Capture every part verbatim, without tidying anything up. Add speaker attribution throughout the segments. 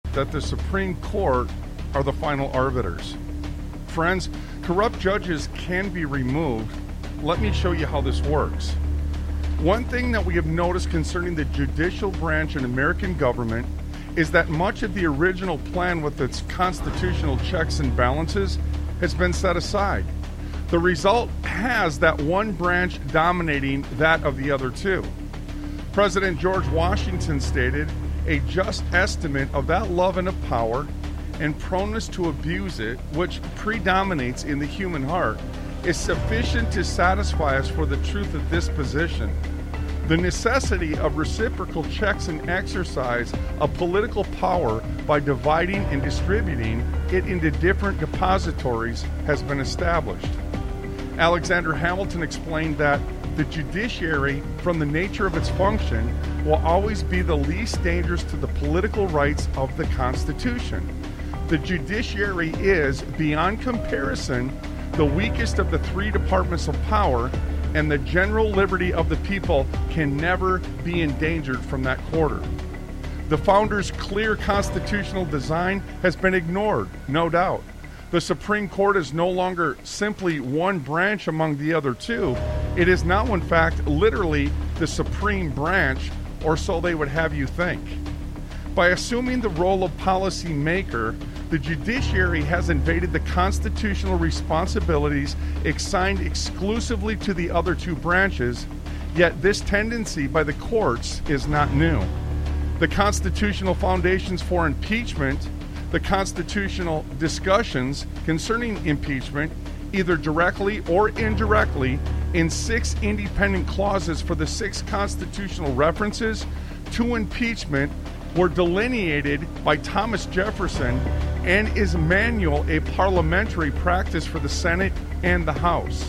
Speaker 1: that the Supreme Court are the final arbiters. Friends, corrupt judges can be removed. Let me show you how this works. One thing that we have noticed concerning the judicial branch in American government is that much of the original plan with its constitutional checks and balances has been set aside. The result has that one branch dominating that of the other two. President George Washington stated, "A just estimate of that love and of power and proneness to abuse it, which predominates in the human heart, is sufficient to satisfy us for the truth of this position. The necessity of reciprocal checks and exercise of political power by dividing and distributing it into different depositories has been established." Alexander Hamilton explained that the judiciary, from the nature of its function, will always be the least dangerous to the political rights of the Constitution. The judiciary is, beyond comparison, the weakest of the three departments of power, and the general liberty of the people can never be endangered from that quarter. The founders' clear constitutional design has been ignored, no doubt. The Supreme Court is no longer simply one branch among the other two. It is now, in fact, literally the supreme branch, or so they would have you think. By assuming the role of policy maker, the judiciary has invaded the constitutional responsibilities assigned exclusively to the other two branches, yet this tendency by the courts is not new. The constitutional foundations for impeachment, the constitutional discussions concerning impeachment, either directly or indirectly, in six independent clauses for the six constitutional references to impeachment were delineated by Thomas Jefferson and is manual a parliamentary practice for the Senate and the House.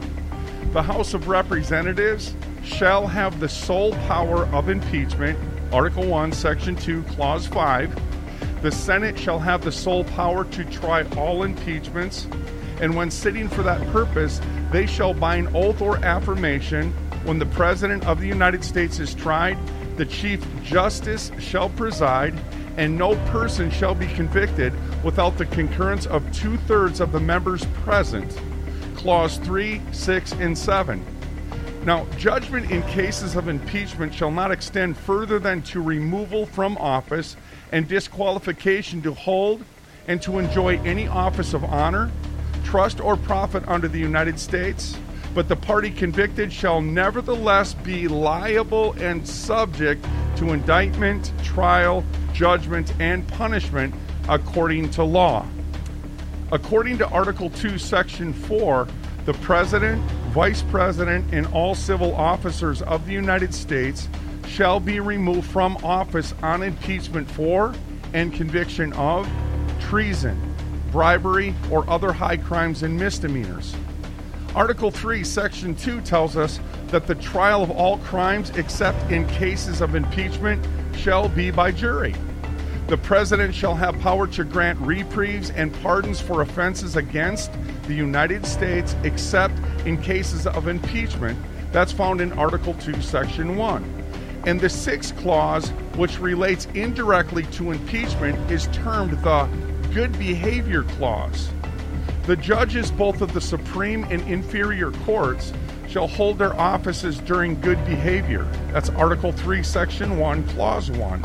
Speaker 1: The House of Representatives shall have the sole power of impeachment, Article one, Section two, Clause five. The Senate shall have the sole power to try all impeachments, and when sitting for that purpose, they shall bind oath or affirmation. When the President of the United States is tried, the Chief Justice shall preside, and no person shall be convicted without the concurrence of two-thirds of the members present. Clause three, six, and seven. Now, judgment in cases of impeachment shall not extend further than to removal from office and disqualification to hold and to enjoy any office of honor, trust, or profit under the United States, but the party convicted shall nevertheless be liable and subject to indictment, trial, judgment, and punishment according to law. According to Article two, Section four, the President, Vice President, and all civil officers of the United States shall be removed from office on impeachment for and conviction of treason, bribery, or other high crimes and misdemeanors. Article three, Section two tells us that the trial of all crimes except in cases of impeachment shall be by jury. The President shall have power to grant reprieves and pardons for offenses against the United States except in cases of impeachment. That's found in Article two, Section one. And the sixth clause, which relates indirectly to impeachment, is termed the Good Behavior Clause. The judges, both of the Supreme and inferior courts, shall hold their offices during good behavior. That's Article three, Section one, Clause one.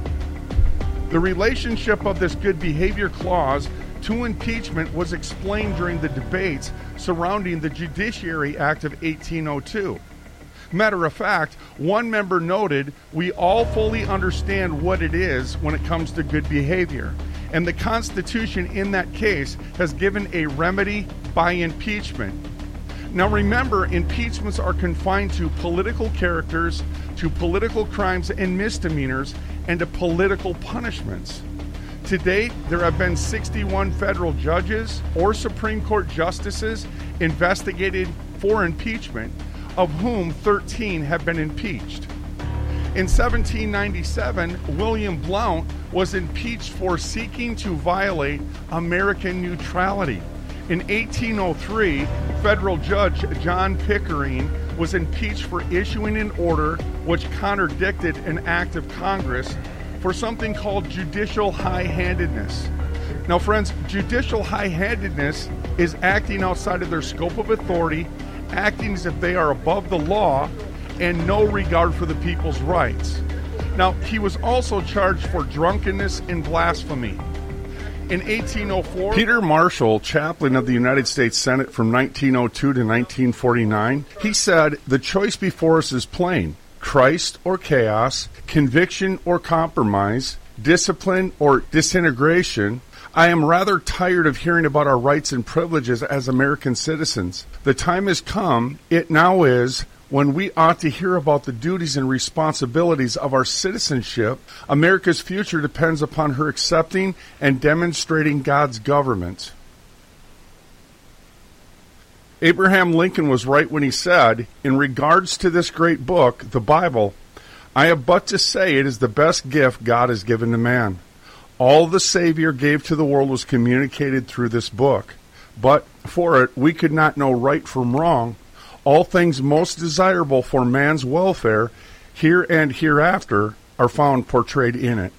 Speaker 1: The relationship of this Good Behavior Clause to impeachment was explained during the debates surrounding the Judiciary Act of eighteen oh two. Matter of fact, one member noted, "We all fully understand what it is when it comes to good behavior, and the Constitution in that case has given a remedy by impeachment." Now remember, impeachments are confined to political characters, to political crimes and misdemeanors, and to political punishments. To date, there have been sixty-one federal judges or Supreme Court justices investigated for impeachment, of whom thirteen have been impeached. In seventeen ninety-seven, William Blount was impeached for seeking to violate American neutrality. In eighteen oh three, federal judge John Pickering was impeached for issuing an order which contradicted an act of Congress for something called judicial high-handedness. Now, friends, judicial high-handedness is acting outside of their scope of authority, acting as if they are above the law, and no regard for the people's rights. Now, he was also charged for drunkenness and blasphemy. In eighteen oh four, Peter Marshall, chaplain of the United States Senate from nineteen oh two to nineteen forty-nine, he said, "The choice before us is plain. Christ or chaos, conviction or compromise, discipline or disintegration. I am rather tired of hearing about our rights and privileges as American citizens. The time has come, it now is, when we ought to hear about the duties and responsibilities of our citizenship. America's future depends upon her accepting and demonstrating God's government." Abraham Lincoln was right when he said, "In regards to this great book, the Bible, I have but to say it is the best gift God has given to man. All the Savior gave to the world was communicated through this book. But for it, we could not know right from wrong. All things most desirable for man's welfare, here and hereafter, are found portrayed in it."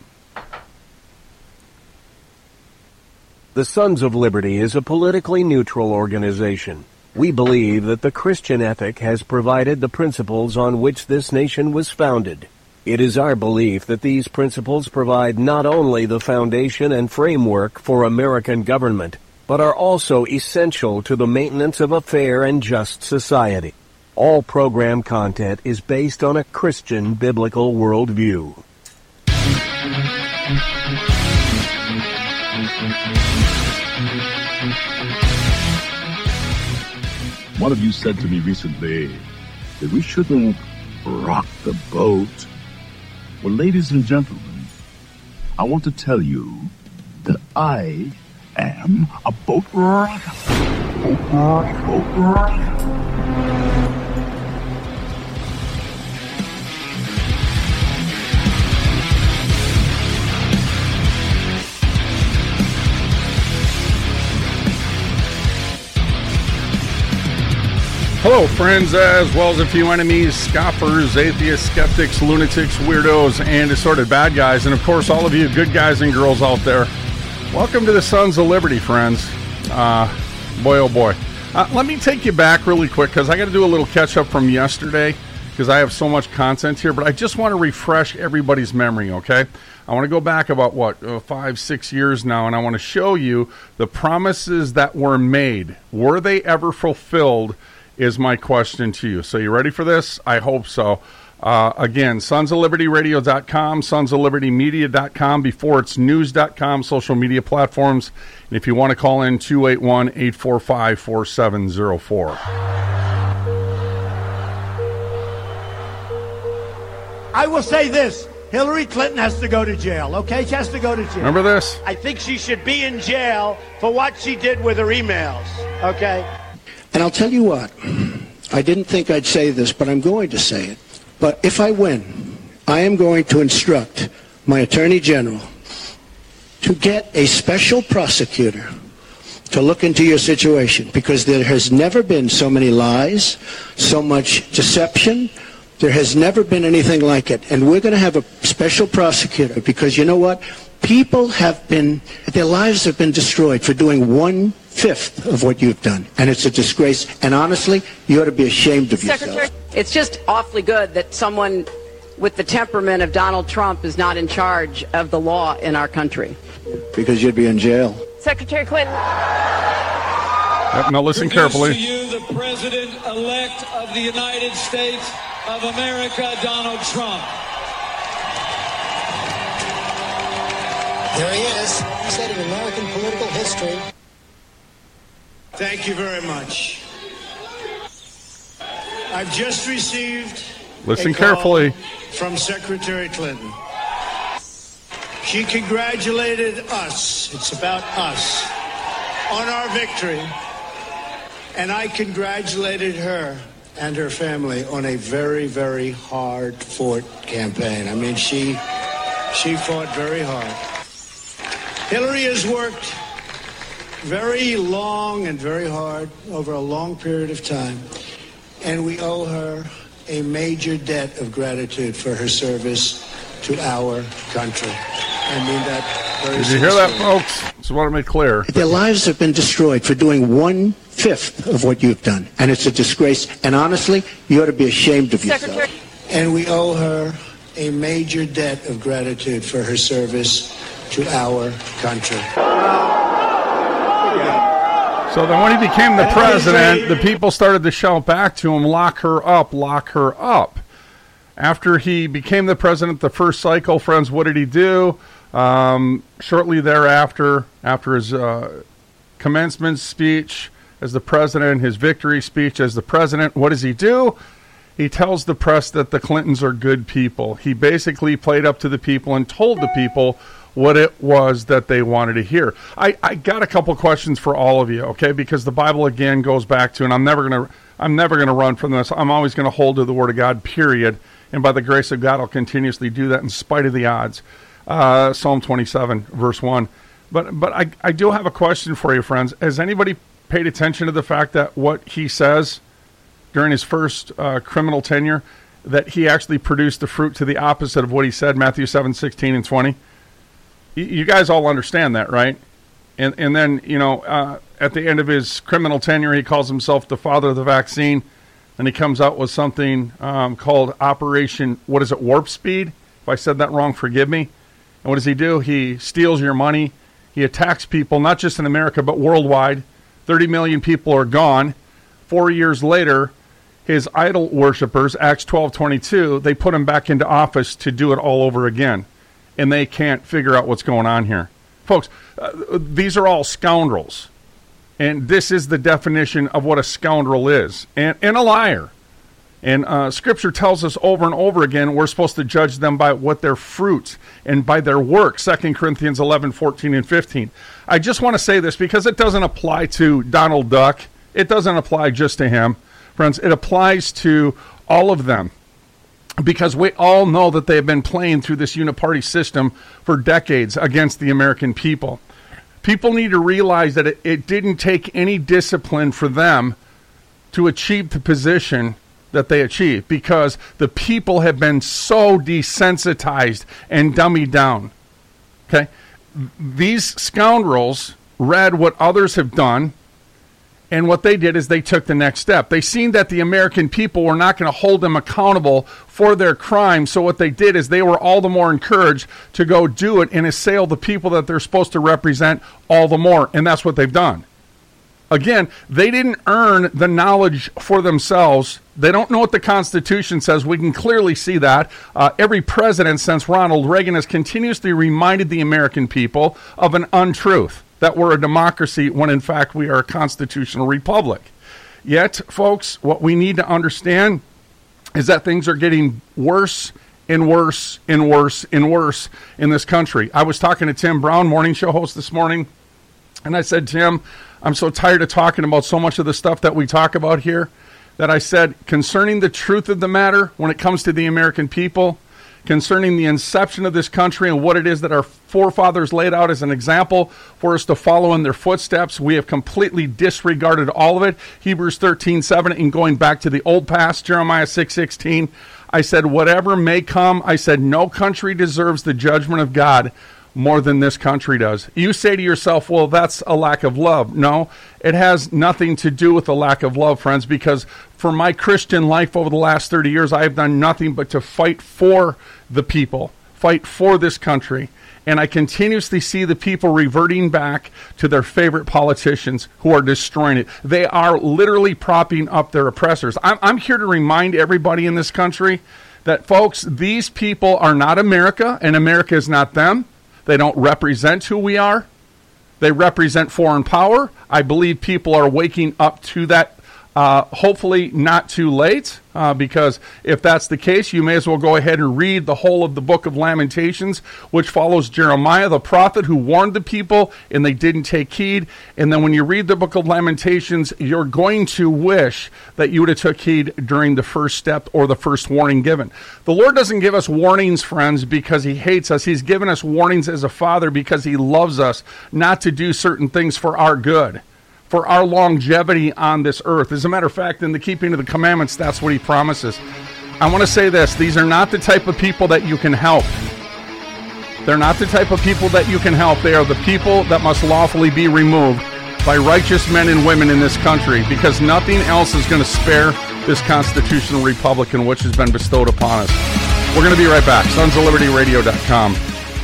Speaker 2: The Sons of Liberty is a politically neutral organization. We believe that the Christian ethic has provided the principles on which this nation was founded. It is our belief that these principles provide not only the foundation and framework for American government, but are also essential to the maintenance of a fair and just society. All program content is based on a Christian biblical worldview.
Speaker 3: One of you said to me recently that we shouldn't rock the boat. Well, ladies and gentlemen, I want to tell you that I am a boat rocker. Boat rocker. Boat rocker.
Speaker 1: Hello, friends, as well as a few enemies, scoffers, atheists, skeptics, lunatics, weirdos, and assorted bad guys, and of course all of you good guys and girls out there. Welcome to the Sons of Liberty, friends. Uh, boy, oh boy. Uh, let me take you back really quick, because I got to do a little catch-up from yesterday, because I have so much content here, but I just want to refresh everybody's memory, okay? I want to go back about, what, uh, five, six years now, and I want to show you the promises that were made. Were they ever fulfilled, is my question to you. So you ready for this? I hope so. Uh, again, sons of liberty radio dot com, sons of liberty media dot com, before it's news dot com, social media platforms. And if you want to call in, two eight one, eight four five, four seven zero four.
Speaker 4: I will say this. Hillary Clinton has to go to jail, okay? She has to go to jail.
Speaker 1: Remember this?
Speaker 4: I think she should be in jail for what she did with her emails, okay?
Speaker 5: And I'll tell you what, I didn't think I'd say this, but I'm going to say it. But if I win, I am going to instruct my Attorney General to get a special prosecutor to look into your situation, because there has never been so many lies, so much deception. There has never been anything like it. And we're going to have a special prosecutor because, you know what? People have been, their lives have been destroyed for doing one-fifth of what you've done. And it's a disgrace. And honestly, you ought to be ashamed of yourself.
Speaker 6: Secretary, it's just awfully good that someone with the temperament of Donald Trump is not in charge of the law in our country.
Speaker 5: Because you'd be in jail.
Speaker 6: Secretary Clinton.
Speaker 1: Yep, now listen carefully.
Speaker 7: To you, the President-elect of the United States of America, Donald Trump.
Speaker 8: There he is, set in American political history.
Speaker 4: Thank you very much. I've just received
Speaker 1: Listen
Speaker 4: a call
Speaker 1: carefully.
Speaker 4: from Secretary Clinton. She congratulated us, it's about us, on our victory. And I congratulated her and her family on a very, very hard-fought campaign. I mean, she, she fought very hard. Hillary has worked very long and very hard over a long period of time, and we owe her a major debt of gratitude for her service to our country. I mean that very
Speaker 1: Did you hear that,
Speaker 4: sincerely.
Speaker 1: folks? Just want to make clear.
Speaker 5: Their lives have been destroyed for doing one-fifth of what you've done, and it's a disgrace. And honestly, you ought to be ashamed of yourself.
Speaker 6: Secretary.
Speaker 4: And we owe her a major debt of gratitude for her service to our country.
Speaker 1: So then when he became the president, the people started to shout back to him, lock her up, lock her up. After he became the president, the first cycle, friends, what did he do? Um, shortly thereafter, after his uh, commencement speech as the president, his victory speech as the president, what does he do? He tells the press that the Clintons are good people. He basically played up to the people and told the people what it was that they wanted to hear. I, I got a couple questions for all of you, okay? Because the Bible again goes back to, and I'm never gonna I'm never gonna run from this. I'm always gonna hold to the Word of God, period. And by the grace of God, I'll continuously do that in spite of the odds. Uh, Psalm twenty-seven, verse one. But but I, I do have a question for you, friends. Has anybody paid attention to the fact that what he says during his first uh, criminal tenure, that he actually produced the fruit to the opposite of what he said, Matthew seven, sixteen and twenty? You guys all understand that, right? And and then, you know, uh, at the end of his criminal tenure, he calls himself the father of the vaccine, and he comes out with something um, called Operation, what is it, Warp Speed? If I said that wrong, forgive me. And what does he do? He steals your money. He attacks people, not just in America, but worldwide. thirty million people are gone. Four years later, his idol worshipers, Acts twelve twenty-two, they put him back into office to do it all over again. And they can't figure out what's going on here. Folks, uh, these are all scoundrels. And this is the definition of what a scoundrel is. And, and a liar. And uh, Scripture tells us over and over again we're supposed to judge them by what their fruit and by their work. Second Corinthians eleven, fourteen, and fifteen. I just want to say this because it doesn't apply to Donald Duck. It doesn't apply just to him. Friends, it applies to all of them. Because we all know that they have been playing through this uniparty system for decades against the American people. People need to realize that it, it didn't take any discipline for them to achieve the position that they achieved, because the people have been so desensitized and dummied down. Okay? These scoundrels read what others have done, and what they did is they took the next step. They seen that the American people were not going to hold them accountable for their crime. So what they did is they were all the more encouraged to go do it and assail the people that they're supposed to represent all the more. And that's what they've done. Again, they didn't earn the knowledge for themselves. They don't know what the Constitution says. We can clearly see that. Uh, every president since Ronald Reagan has continuously reminded the American people of an untruth, that we're a democracy when in fact we are a constitutional republic. Yet, folks, what we need to understand is that things are getting worse and worse and worse and worse in this country. I was talking to Tim Brown, morning show host, this morning, and I said, Tim, I'm so tired of talking about so much of the stuff that we talk about here, that I said, concerning the truth of the matter when it comes to the American people, concerning the inception of this country and what it is that our forefathers laid out as an example for us to follow in their footsteps, we have completely disregarded all of it. Hebrews thirteen seven, and going back to the old past, Jeremiah six sixteen, I said, whatever may come, I said, no country deserves the judgment of God more than this country does. You say to yourself, well, that's a lack of love. No, it has nothing to do with a lack of love, friends, because for my Christian life over the last thirty years, I have done nothing but to fight for the people, fight for this country. And I continuously see the people reverting back to their favorite politicians who are destroying it. They are literally propping up their oppressors. I'm, I'm here to remind everybody in this country that, folks, these people are not America, and America is not them. They don't represent who we are. They represent foreign power. I believe people are waking up to that, uh, hopefully not too late, uh, because if that's the case, you may as well go ahead and read the whole of the book of Lamentations, which follows Jeremiah, the prophet, who warned the people, and they didn't take heed. And then when you read the book of Lamentations, you're going to wish that you would have took heed during the first step or the first warning given. The Lord doesn't give us warnings, friends, because he hates us. He's given us warnings as a father because he loves us not to do certain things for our good, for our longevity on this earth. As a matter of fact, in the keeping of the commandments, that's what he promises. I want to say this. These are not the type of people that you can help. They're not the type of people that you can help. They are the people that must lawfully be removed by righteous men and women in this country, because nothing else is going to spare this constitutional republic in which has been bestowed upon us. We're going to be right back. sons of liberty radio dot com.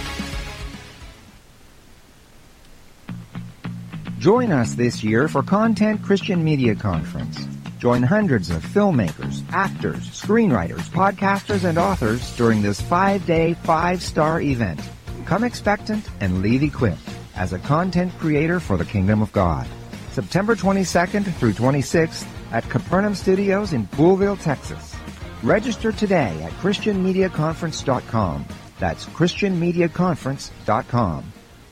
Speaker 9: Join us this year for Content Christian Media Conference. Join hundreds of filmmakers, actors, screenwriters, podcasters, and authors during this five-day, five-star event. Come expectant and leave equipped as a content creator for the Kingdom of God. September twenty-second through twenty-sixth at Capernaum Studios in Poolville, Texas. Register today at christian media conference dot com. That's christian media conference dot com.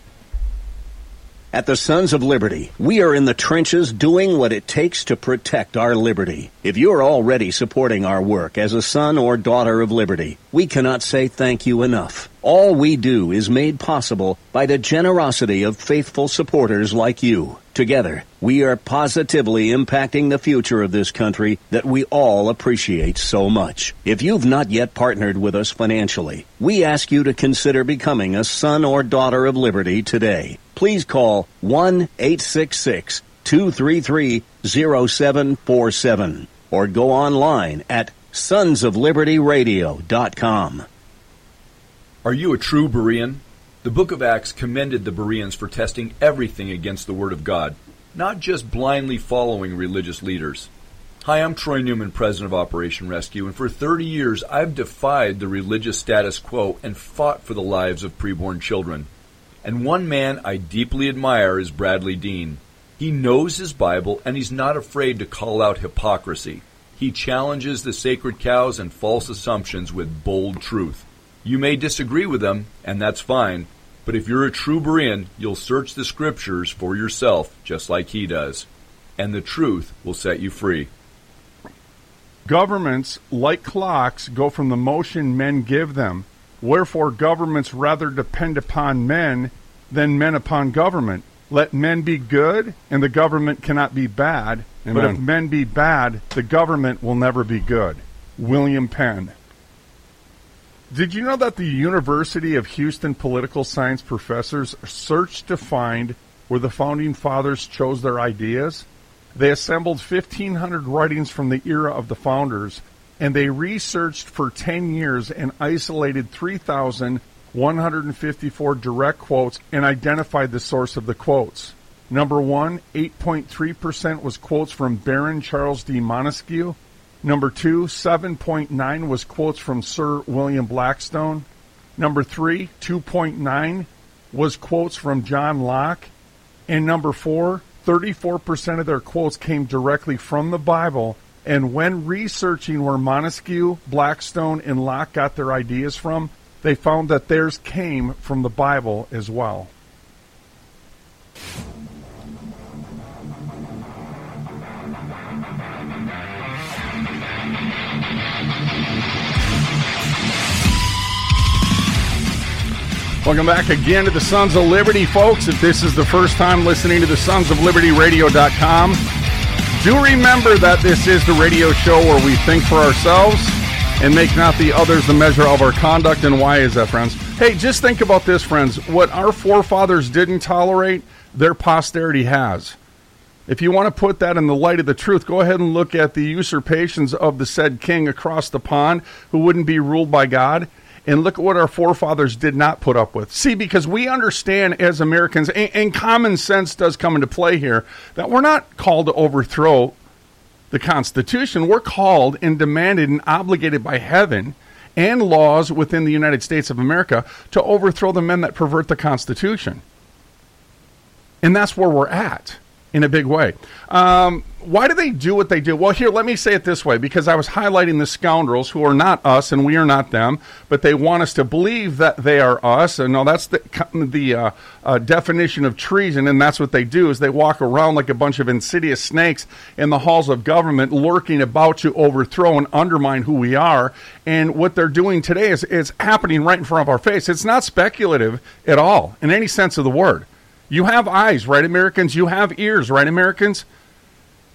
Speaker 2: At the Sons of Liberty, we are in the trenches doing what it takes to protect our liberty. If you're already supporting our work as a son or daughter of liberty, we cannot say thank you enough. All we do is made possible by the generosity of faithful supporters like you. Together, we are positively impacting the future of this country that we all appreciate so much. If you've not yet partnered with us financially, we ask you to consider becoming a son or daughter of liberty today. Please call one eight six six, two three three, zero seven four seven or go online at sons of liberty radio dot com.
Speaker 10: Are you a true Berean? The book of Acts commended the Bereans for testing everything against the Word of God, not just blindly following religious leaders. Hi, I'm Troy Newman, president of Operation Rescue, and for thirty years I've defied the religious status quo and fought for the lives of preborn children. And one man I deeply admire is Bradley Dean. He knows his Bible, and he's not afraid to call out hypocrisy. He challenges the sacred cows and false assumptions with bold truth. You may disagree with him, and that's fine, but if you're a true Berean, you'll search the Scriptures for yourself, just like he does, and the truth will set you free.
Speaker 1: Governments, like clocks, go from the motion men give them. Wherefore governments rather depend upon men than men upon government. Let men be good, and the government cannot be bad. Amen. But if men be bad, the government will never be good. William Penn. Did you know that the University of Houston political science professors searched to find where the Founding Fathers chose their ideas? They assembled fifteen hundred writings from the era of the Founders, and they researched for ten years and isolated three thousand one hundred fifty-four direct quotes and identified the source of the quotes. Number one, eight point three percent was quotes from Baron Charles D. Montesquieu. Number two, seven point nine was quotes from Sir William Blackstone. Number three, two point nine was quotes from John Locke. And number four, thirty-four percent of their quotes came directly from the Bible. And when researching where Montesquieu, Blackstone, and Locke got their ideas from, they found that theirs came from the Bible as well. Welcome back again to the Sons of Liberty, folks. If this is the first time listening to the sons of liberty radio dot com, do remember that this is the radio show where we think for ourselves and make not the others the measure of our conduct. And why is that, friends? Hey, just think about this, friends. What our forefathers didn't tolerate, their posterity has. If you want to put that in the light of the truth, go ahead and look at the usurpations of the said king across the pond who wouldn't be ruled by God. And look at what our forefathers did not put up with. See, because we understand as Americans, and, and common sense does come into play here, that we're not called to overthrow the Constitution. We're called and demanded and obligated by heaven and laws within the United States of America to overthrow the men that pervert the Constitution. And that's where we're at in a big way. Um, why do they do what they do? Well, here, let me say it this way, because I was highlighting the scoundrels who are not us and we are not them, but they want us to believe that they are us. And no, that's the, the uh, uh, definition of treason, and that's what they do, is they walk around like a bunch of insidious snakes in the halls of government, lurking about to overthrow and undermine who we are. And what they're doing today is, is happening right in front of our face. It's not speculative at all, in any sense of the word. You have eyes, right, Americans? You have ears, right, Americans?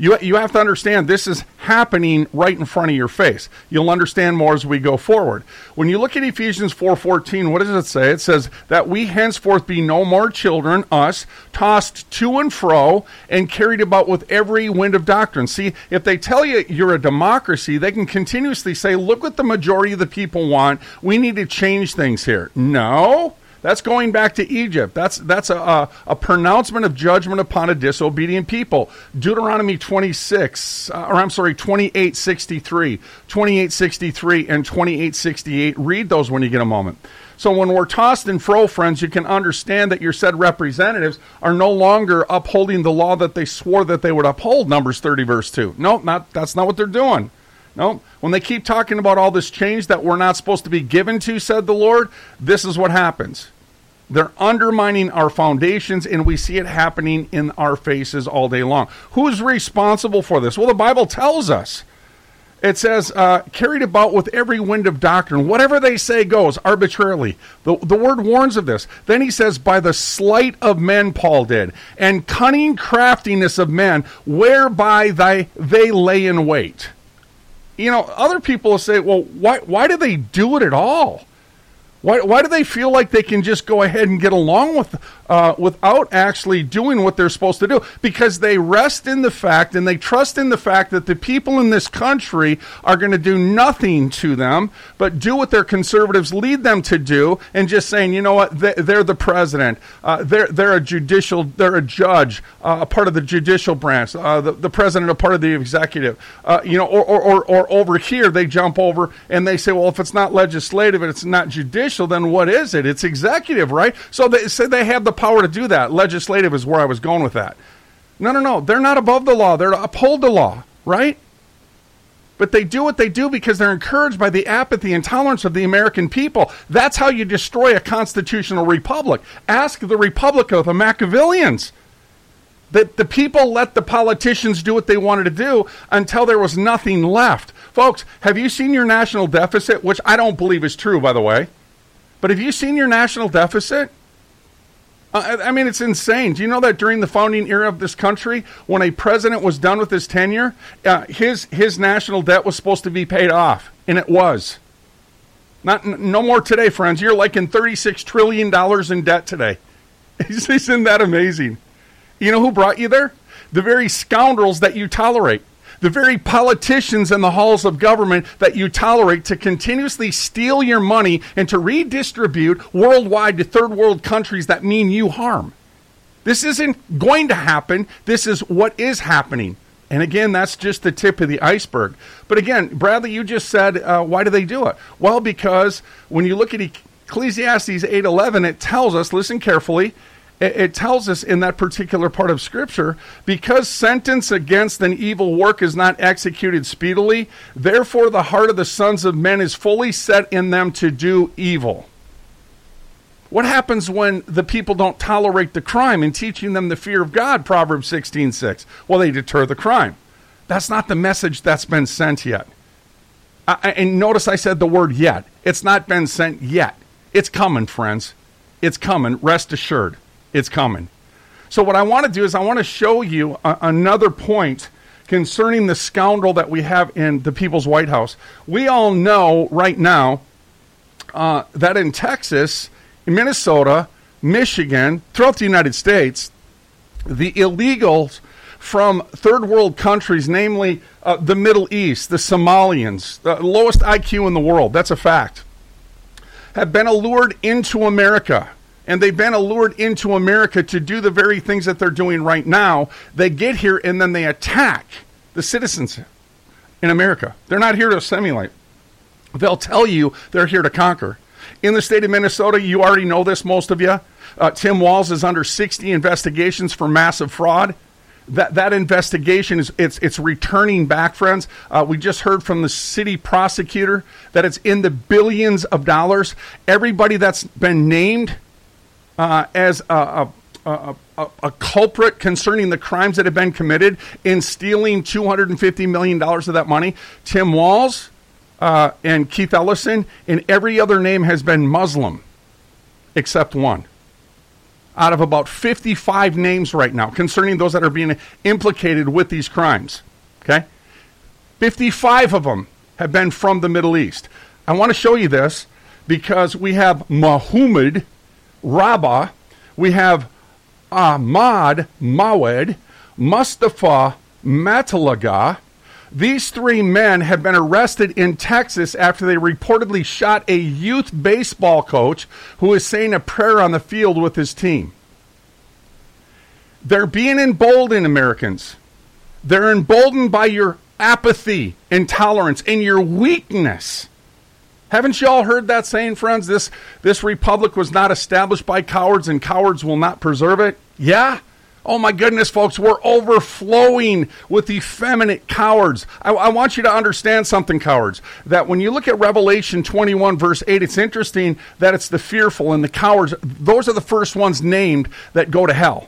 Speaker 1: You, you have to understand this is happening right in front of your face. You'll understand more as we go forward. When you look at Ephesians four fourteen, what does it say? It says that we henceforth be no more children, us, tossed to and fro and carried about with every wind of doctrine. See, if they tell you you're a democracy, they can continuously say, look what the majority of the people want. We need to change things here. No. That's going back to Egypt. That's that's a, a, a pronouncement of judgment upon a disobedient people. Deuteronomy twenty-six, uh, or I'm sorry, twenty-eight sixty-three, twenty-eight sixty-three, and twenty-eight sixty-eight. Read those when you get a moment. So when we're tossed and fro, friends, you can understand that your said representatives are no longer upholding the law that they swore that they would uphold. Numbers thirty, verse two. No, not that's not what they're doing. No, when they keep talking about all this change that we're not supposed to be given to, said the Lord, this is what happens. They're undermining our foundations, and we see it happening in our faces all day long. Who's responsible for this? Well, the Bible tells us. It says, uh, carried about with every wind of doctrine. Whatever they say goes, arbitrarily. The, the word warns of this. Then he says, by the sleight of men, Paul did, and cunning craftiness of men, whereby they, they lay in wait. You know, other people will say, well, why why do they do it at all? Why why do they feel like they can just go ahead and get along with uh, without actually doing what they're supposed to do? Because they rest in the fact and they trust in the fact that the people in this country are going to do nothing to them but do what their conservatives lead them to do, and just saying, you know what, they, they're the president, uh, they're they're a judicial, they're a judge, uh, a part of the judicial branch, uh, the, the president a part of the executive, uh, you know, or, or or or over here they jump over and they say, well, if it's not legislative and it's not judicial, then what is it? It's executive, right? So they say they have the power to do that. Legislative is where I was going with that. No, no, no. They're not above the law. They're to uphold the law, right? But they do what they do because they're encouraged by the apathy and intolerance of the American people. That's how you destroy a constitutional republic. Ask the Republic of the Machiavellians. That the people let the politicians do what they wanted to do until there was nothing left. Folks, have you seen your national deficit? Which I don't believe is true, by the way. But have you seen your national deficit? Uh, I mean, it's insane. Do you know that during the founding era of this country, when a president was done with his tenure, uh, his his national debt was supposed to be paid off, and it was. Not no more today, friends. You're like in thirty-six trillion dollars in debt today. Isn't that amazing? You know who brought you there? The very scoundrels that you tolerate. The very politicians in the halls of government that you tolerate to continuously steal your money and to redistribute worldwide to third world countries that mean you harm. This isn't going to happen. This is what is happening. And again, that's just the tip of the iceberg. But again, Bradley, you just said, uh, why do they do it? Well, because when you look at Ecclesiastes eight eleven, it tells us, listen carefully, it tells us in that particular part of Scripture, because sentence against an evil work is not executed speedily, therefore the heart of the sons of men is fully set in them to do evil. What happens when the people don't tolerate the crime and teaching them the fear of God? Proverbs sixteen six. Well, they deter the crime. That's not the message that's been sent yet. I, and notice I said the word yet. It's not been sent yet. It's coming, friends. It's coming. Rest assured. It's coming. So what I want to do is I want to show you a, another point concerning the scoundrel that we have in the People's White House. We all know right now uh, that in Texas, in Minnesota, Michigan, throughout the United States, the illegals from third world countries, namely uh, the Middle East, the Somalians, the lowest I Q in the world, that's a fact, have been allured into America. And they've been allured into America to do the very things that they're doing right now. They get here and then they attack the citizens in America. They're not here to assimilate. They'll tell you they're here to conquer. In the state of Minnesota, you already know this, most of you. Uh, Tim Walz is under sixty investigations for massive fraud. That that investigation is it's it's returning back, friends. Uh, we just heard from the city prosecutor that it's in the billions of dollars. Everybody that's been named Uh, as a, a, a, a culprit concerning the crimes that have been committed in stealing two hundred fifty million dollars of that money, Tim Walz uh, and Keith Ellison, and every other name has been Muslim except one. out of about fifty-five names right now concerning those that are being implicated with these crimes. Okay? fifty-five of them have been from the Middle East. I want to show you this because we have Muhammad Rabah, we have Ahmad Mawed, Mustafa Matalaga. These three men have been arrested in Texas after they reportedly shot a youth baseball coach who was saying a prayer on the field with his team. They're being emboldened, Americans. They're emboldened by your apathy, intolerance, and your weakness. Haven't you all heard that saying, friends? This, this republic was not established by cowards, and cowards will not preserve it. Yeah? Oh my goodness, folks, we're overflowing with effeminate cowards. I, I want you to understand something, cowards, that when you look at Revelation twenty-one, verse eight, it's interesting that it's the fearful and the cowards. Those are the first ones named that go to hell,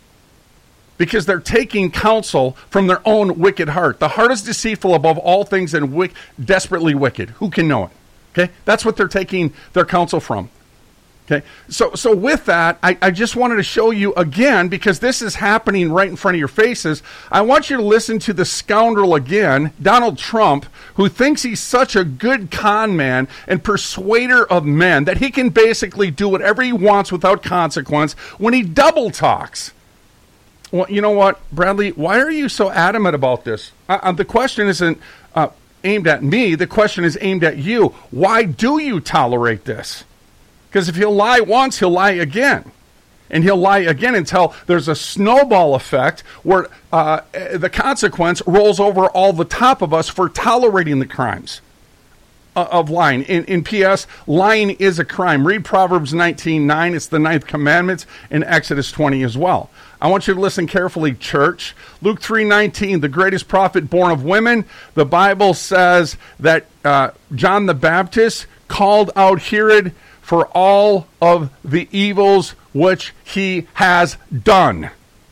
Speaker 1: because they're taking counsel from their own wicked heart. The heart is deceitful above all things and wick, desperately wicked. Who can know it? Okay, that's what they're taking their counsel from. Okay, so so with that, I, I just wanted to show you again, because this is happening right in front of your faces. I want you to listen to the scoundrel again, Donald Trump, who thinks he's such a good con man and persuader of men that he can basically do whatever he wants without consequence when he double talks. Well, you know what, Bradley, why are you so adamant about this? Uh, the question isn't uh, aimed at me. The question is aimed at you. Why do you tolerate this? Because if he'll lie once, he'll lie again. And he'll lie again until there's a snowball effect where uh, the consequence rolls over all the top of us for tolerating the crimes uh, of lying. In, in P S, lying is a crime. Read Proverbs nineteen nine. It's the ninth commandment, and Exodus twenty as well. I want you to listen carefully, church. Luke three nineteen, the greatest prophet born of women. The Bible says that uh, John the Baptist called out Herod for all of the evils which he has done.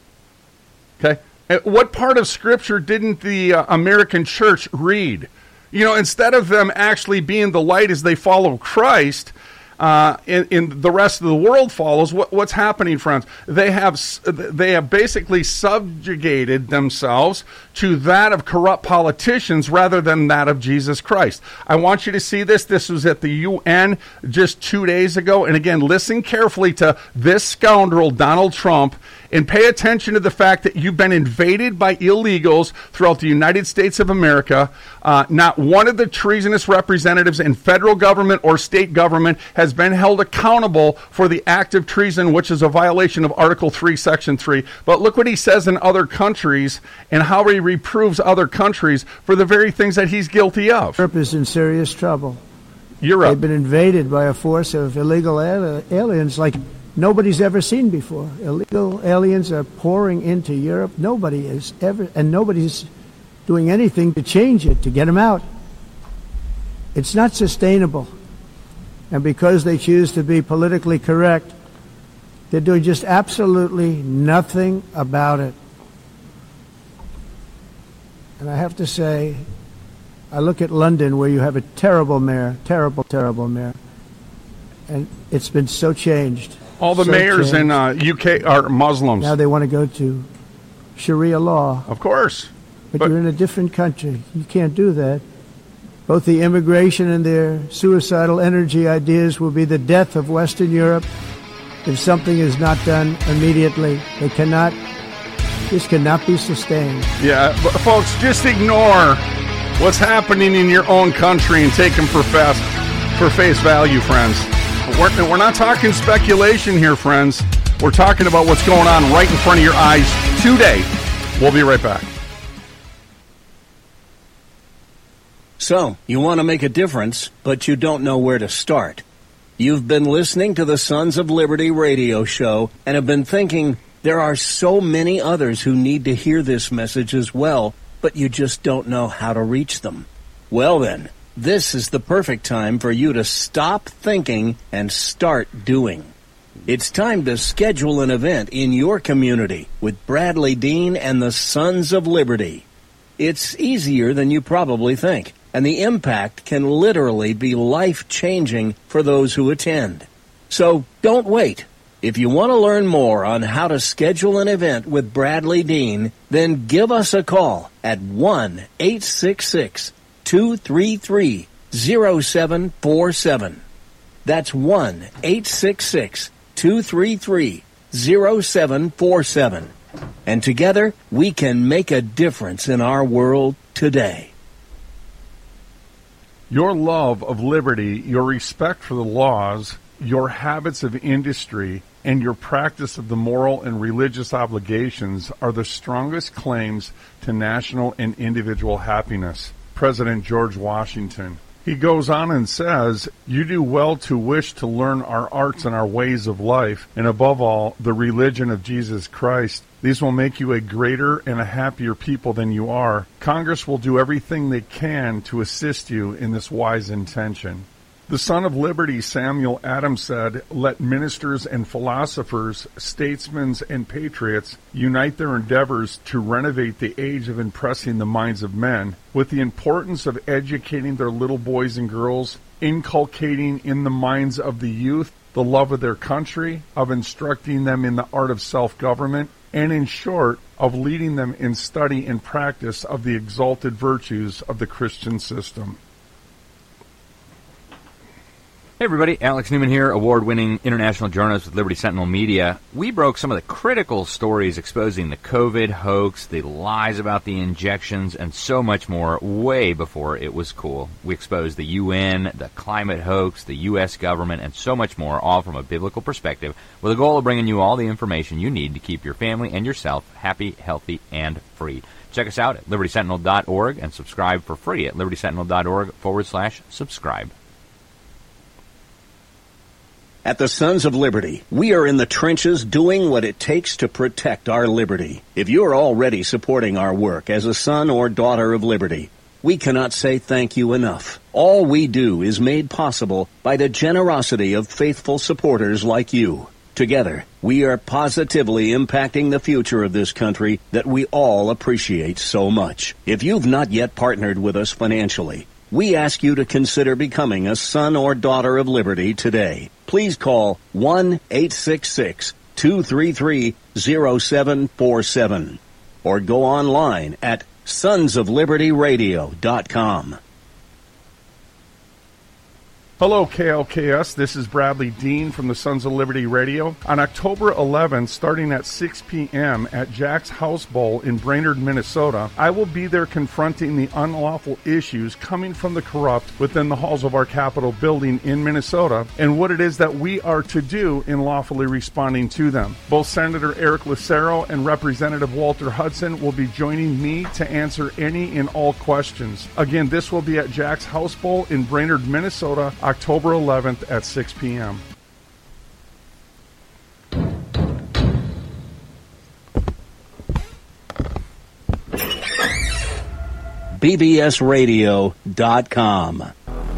Speaker 1: Okay? What part of Scripture didn't the uh, American church read? You know, instead of them actually being the light as they follow Christ, uh, in, in the rest of the world follows, what, what's happening, friends? They have they have basically subjugated themselves to that of corrupt politicians rather than that of Jesus Christ. I want you to see this. This was at the U N just two days ago. And again, listen carefully to this scoundrel, Donald Trump, and pay attention to the fact that you've been invaded by illegals throughout the United States of America. Uh, not one of the treasonous representatives in federal government or state government has been held accountable for the act of treason, which is a violation of Article three, Section three. But look what he says in other countries and how he reproves other countries for the very things that he's guilty of.
Speaker 11: Europe is in serious trouble.
Speaker 1: Europe.
Speaker 11: They've been invaded by a force of illegal aliens like nobody's ever seen before. Illegal aliens are pouring into Europe. Nobody is ever, and nobody's doing anything to change it, to get them out. It's not sustainable. And because they choose to be politically correct, they're doing just absolutely nothing about it. And I have to say, I look at London, where you have a terrible mayor, terrible, terrible mayor, and it's been so changed.
Speaker 1: All the
Speaker 11: so
Speaker 1: mayors
Speaker 11: changed.
Speaker 1: in uh, U K are Muslims.
Speaker 11: Now they want to go to Sharia law.
Speaker 1: Of course.
Speaker 11: But,
Speaker 1: but
Speaker 11: you're in a different country. You can't do that. Both the immigration and their suicidal energy ideas will be the death of Western Europe if something is not done immediately. They cannot, this cannot be sustained.
Speaker 1: Yeah, but folks, just ignore what's happening in your own country and take them for, fast, for face value, friends. We're, we're not talking speculation here, friends. We're talking about what's going on right in front of your eyes today. We'll be right back.
Speaker 2: So, you want to make a difference, but you don't know where to start. You've been listening to the Sons of Liberty radio show and have been thinking, there are so many others who need to hear this message as well, but you just don't know how to reach them. Well then, this is the perfect time for you to stop thinking and start doing. It's time to schedule an event in your community with Bradley Dean and the Sons of Liberty. It's easier than you probably think, and the impact can literally be life-changing for those who attend. So don't wait. If you want to learn more on how to schedule an event with Bradley Dean, then give us a call at one eight six six, two three three, zero seven four seven. That's one eight six six, two three three, zero seven four seven. And together, we can make a difference in our world today.
Speaker 1: Your love of liberty, your respect for the laws, your habits of industry, and your practice of the moral and religious obligations are the strongest claims to national and individual happiness. President George Washington. He goes on and says, you do well to wish to learn our arts and our ways of life, and above all, the religion of Jesus Christ. These will make you a greater and a happier people than you are. Congress will do everything they can to assist you in this wise intention. The Son of Liberty, Samuel Adams, said, let ministers and philosophers, statesmen and patriots unite their endeavors to renovate the age of impressing the minds of men with the importance of educating their little boys and girls, inculcating in the minds of the youth the love of their country, of instructing them in the art of self-government, and in short, of leading them in study and practice of the exalted virtues of the Christian system.
Speaker 12: Hey everybody, Alex Newman here, award-winning international journalist with Liberty Sentinel Media. We broke some of the critical stories exposing the COVID hoax, the lies about the injections, and so much more way before it was cool. We exposed the U N, the climate hoax, the U S government, and so much more, all from a biblical perspective, with a goal of bringing you all the information you need to keep your family and yourself happy, healthy, and free. Check us out at liberty sentinel dot org and subscribe for free at liberty sentinel dot org forward slash subscribe.
Speaker 2: At the Sons of Liberty, we are in the trenches doing what it takes to protect our liberty. If you are already supporting our work as a son or daughter of liberty, we cannot say thank you enough. All we do is made possible by the generosity of faithful supporters like you. Together, we are positively impacting the future of this country that we all appreciate so much. If you've not yet partnered with us financially, we ask you to consider becoming a son or daughter of liberty today. Please call one eight six six, two three three, zero seven four seven or go online at sons of liberty radio dot com.
Speaker 1: Hello, K L K S. This is Bradley Dean from the Sons of Liberty Radio. On October eleventh, starting at six p.m. at Jack's House Bowl in Brainerd, Minnesota, I will be there confronting the unlawful issues coming from the corrupt within the halls of our Capitol building in Minnesota and what it is that we are to do in lawfully responding to them. Both Senator Eric Lucero and Representative Walter Hudson will be joining me to answer any and all questions. Again, this will be at Jack's House Bowl in Brainerd, Minnesota, October eleventh at six p.m.
Speaker 2: B B S radio dot com.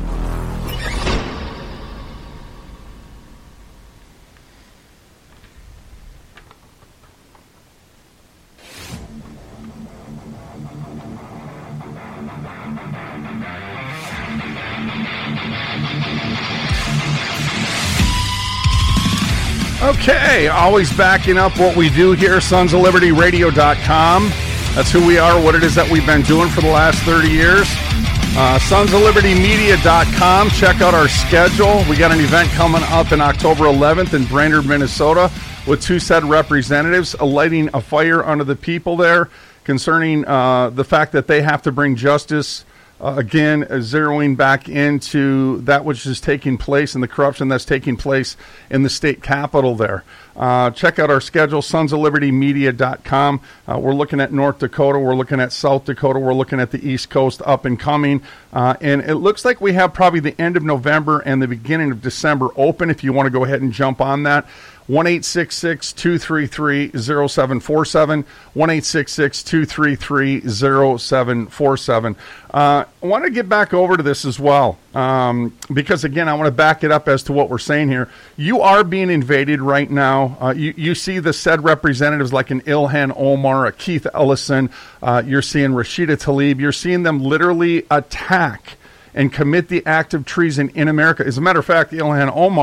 Speaker 1: Okay, always backing up what we do here, sons of liberty radio dot com. That's who we are, what it is that we've been doing for the last thirty years. Uh, sons of liberty media dot com. Check out our schedule. We got an event coming up in October eleventh in Brainerd, Minnesota, with two said representatives lighting a fire under the people there concerning uh, the fact that they have to bring justice. Uh, again, uh, zeroing back into that which is taking place and the corruption that's taking place in the state capitol there. Uh, check out our schedule, sons of liberty media dot com. Uh, we're looking at North Dakota. We're looking at South Dakota. We're looking at the East Coast up and coming. Uh, and it looks like we have probably the end of November and the beginning of December open if you want to go ahead and jump on that. one eight six six, two three three, zero seven four seven, one eight six six, two three three, zero seven four seven. Uh, I want to get back over to this as well, um, because, again, I want to back it up as to what we're saying here. You are being invaded right now. Uh, you, you see the said representatives like an Ilhan Omar, a Keith Ellison. Uh, you're seeing Rashida Tlaib. You're seeing them literally attack and commit the act of treason in America. As a matter of fact, Ilhan Omar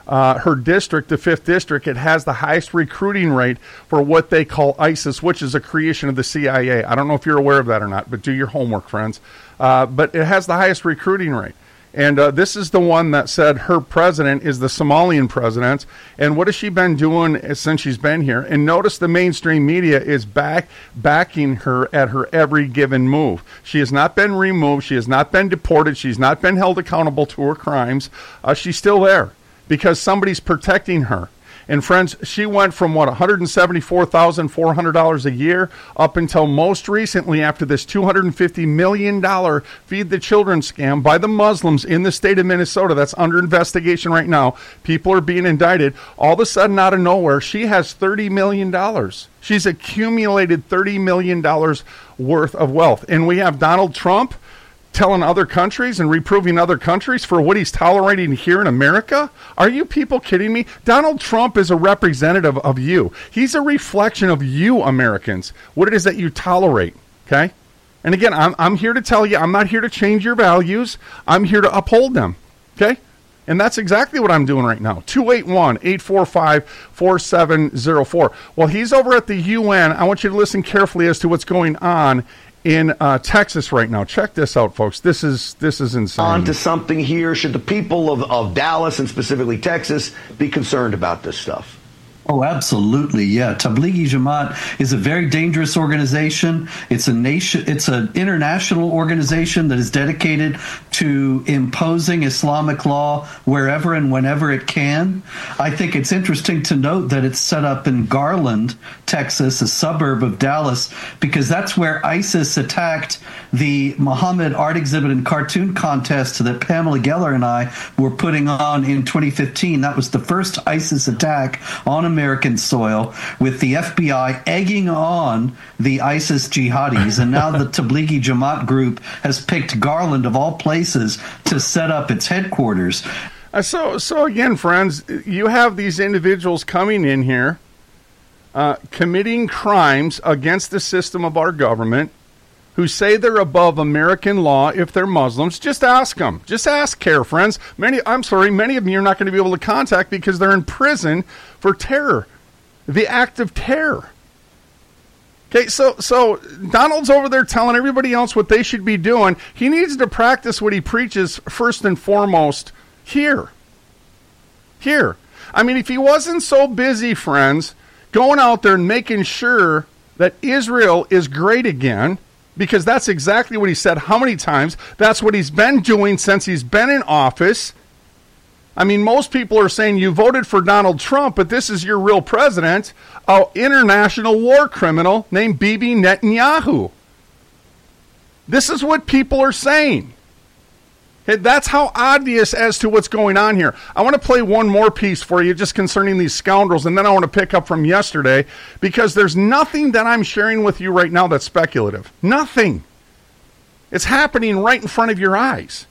Speaker 1: uh, her district, the fifth District, it has the highest recruiting rate for what they call ISIS, which is a creation of the C I A. I don't know if you're aware of that or not, but do your homework, friends. Uh, but it has the highest recruiting rate. And uh, this is the one that said her president is the Somalian president. And what has she been doing since she's been here? And notice the mainstream media is back backing her at her every given move. She has not been removed. She has not been deported. She's not been held accountable to her crimes. Uh, she's still there because somebody's protecting her. And friends, she went from, what, one hundred seventy-four thousand four hundred dollars a year up until most recently after this two hundred fifty million dollars Feed the Children scam by the Muslims in the state of Minnesota. That's under investigation right now. People are being indicted. All of a sudden, out of nowhere, she has thirty million dollars. She's accumulated thirty million dollars worth of wealth. And we have Donald Trump telling other countries and reproving other countries for what he's tolerating here in America? Are you people kidding me? Donald Trump is a representative of you. He's a reflection of you, Americans, what it is that you tolerate, okay? And again, I'm, I'm here to tell you, I'm not here to change your values. I'm here to uphold them, okay? And that's exactly what I'm doing right now. two eight one, eight four five, four seven zero four. Well, he's over at the U N. I want you to listen carefully as to what's going on in uh, Texas right now. Check this out, folks. This is this is insane.
Speaker 13: On to something here. Should the people of, of Dallas and specifically Texas be concerned about this stuff?
Speaker 14: Oh, absolutely, yeah. Tablighi Jamaat is a very dangerous organization. It's a nation. It's an international organization that is dedicated to imposing Islamic law wherever and whenever it can. I think it's interesting to note that it's set up in Garland, Texas, a suburb of Dallas, because that's where ISIS attacked the Muhammad art exhibit and cartoon contest that Pamela Geller and I were putting on in twenty fifteen. That was the first ISIS attack on American soil, with the F B I egging on the ISIS jihadis. And now the Tablighi Jamaat group has picked Garland, of all places, to set up its headquarters.
Speaker 1: Uh, so, so again, friends, you have these individuals coming in here, uh, committing crimes against the system of our government, who say they're above American law if they're Muslims. Just ask them. Just ask CARE, friends. Many, I'm sorry, many of them you're not going to be able to contact because they're in prison for terror, the act of terror. Okay, so so Donald's over there telling everybody else what they should be doing. He needs to practice what he preaches first and foremost here. Here. I mean, if he wasn't so busy, friends, going out there and making sure that Israel is great again, because that's exactly what he said how many times. That's what he's been doing since he's been in office. I mean, most people are saying you voted for Donald Trump, but this is your real president, an international war criminal named Bibi Netanyahu. This is what people are saying. Okay, that's how obvious as to what's going on here. I want to play one more piece for you just concerning these scoundrels, and then I want to pick up from yesterday, because there's nothing that I'm sharing with you right now that's speculative. Nothing. It's happening right in front of your eyes.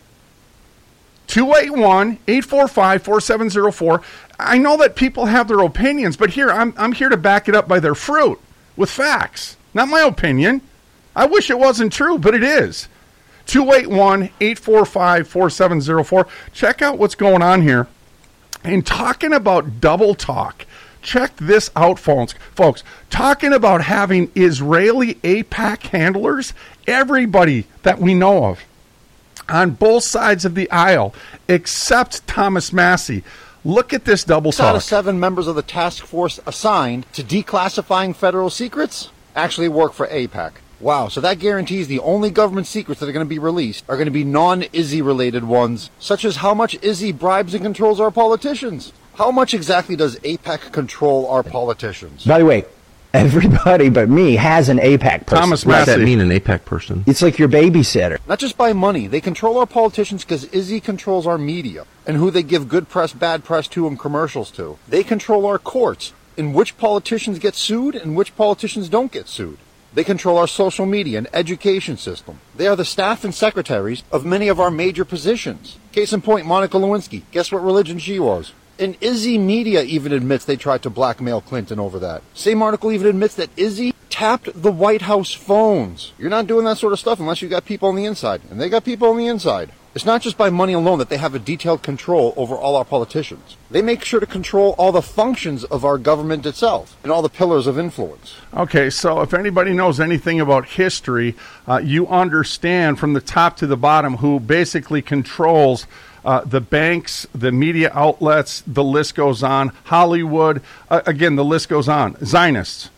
Speaker 1: two eight one, eight four five, four seven zero four. I know that people have their opinions, but here, I'm, I'm here to back it up by their fruit, with facts. Not my opinion. I wish it wasn't true, but it is. two eight one, eight four five, four seven zero four. Check out what's going on here. And talking about double talk, check this out, folks. Folks, talking about having Israeli AIPAC handlers, everybody that we know of, on both sides of the aisle, except Thomas Massie. Look at this double
Speaker 15: Six out
Speaker 1: talk.
Speaker 15: of seven members of the task force assigned to declassifying federal secrets actually work for AIPAC. Wow, so that guarantees the only government secrets that are going to be released are going to be non-Izzy related ones, such as how much Izzy bribes and controls our politicians. How much exactly does AIPAC control our politicians?
Speaker 16: By the way, everybody but me has an AIPAC person.
Speaker 15: Thomas
Speaker 16: What does
Speaker 15: Massie.
Speaker 16: that mean, an AIPAC person? It's like your babysitter.
Speaker 15: Not just by money. They control our politicians because Izzy controls our media and who they give good press, bad press to, and commercials to. They control our courts and which politicians get sued and which politicians don't get sued. They control our social media and education system. They are the staff and secretaries of many of our major positions. Case in point, Monica Lewinsky. Guess what religion she was? And Izzy Media even admits they tried to blackmail Clinton over that. Same article even admits that Izzy tapped the White House phones. You're not doing that sort of stuff unless you got people on the inside. And they got people on the inside. It's not just by money alone that they have a detailed control over all our politicians. They make sure to control all the functions of our government itself and all the pillars of influence.
Speaker 1: Okay, so if anybody knows anything about history, uh, you understand from the top to the bottom who basically controls uh, the banks, the media outlets, the list goes on, Hollywood, uh, again, the list goes on, Zionists.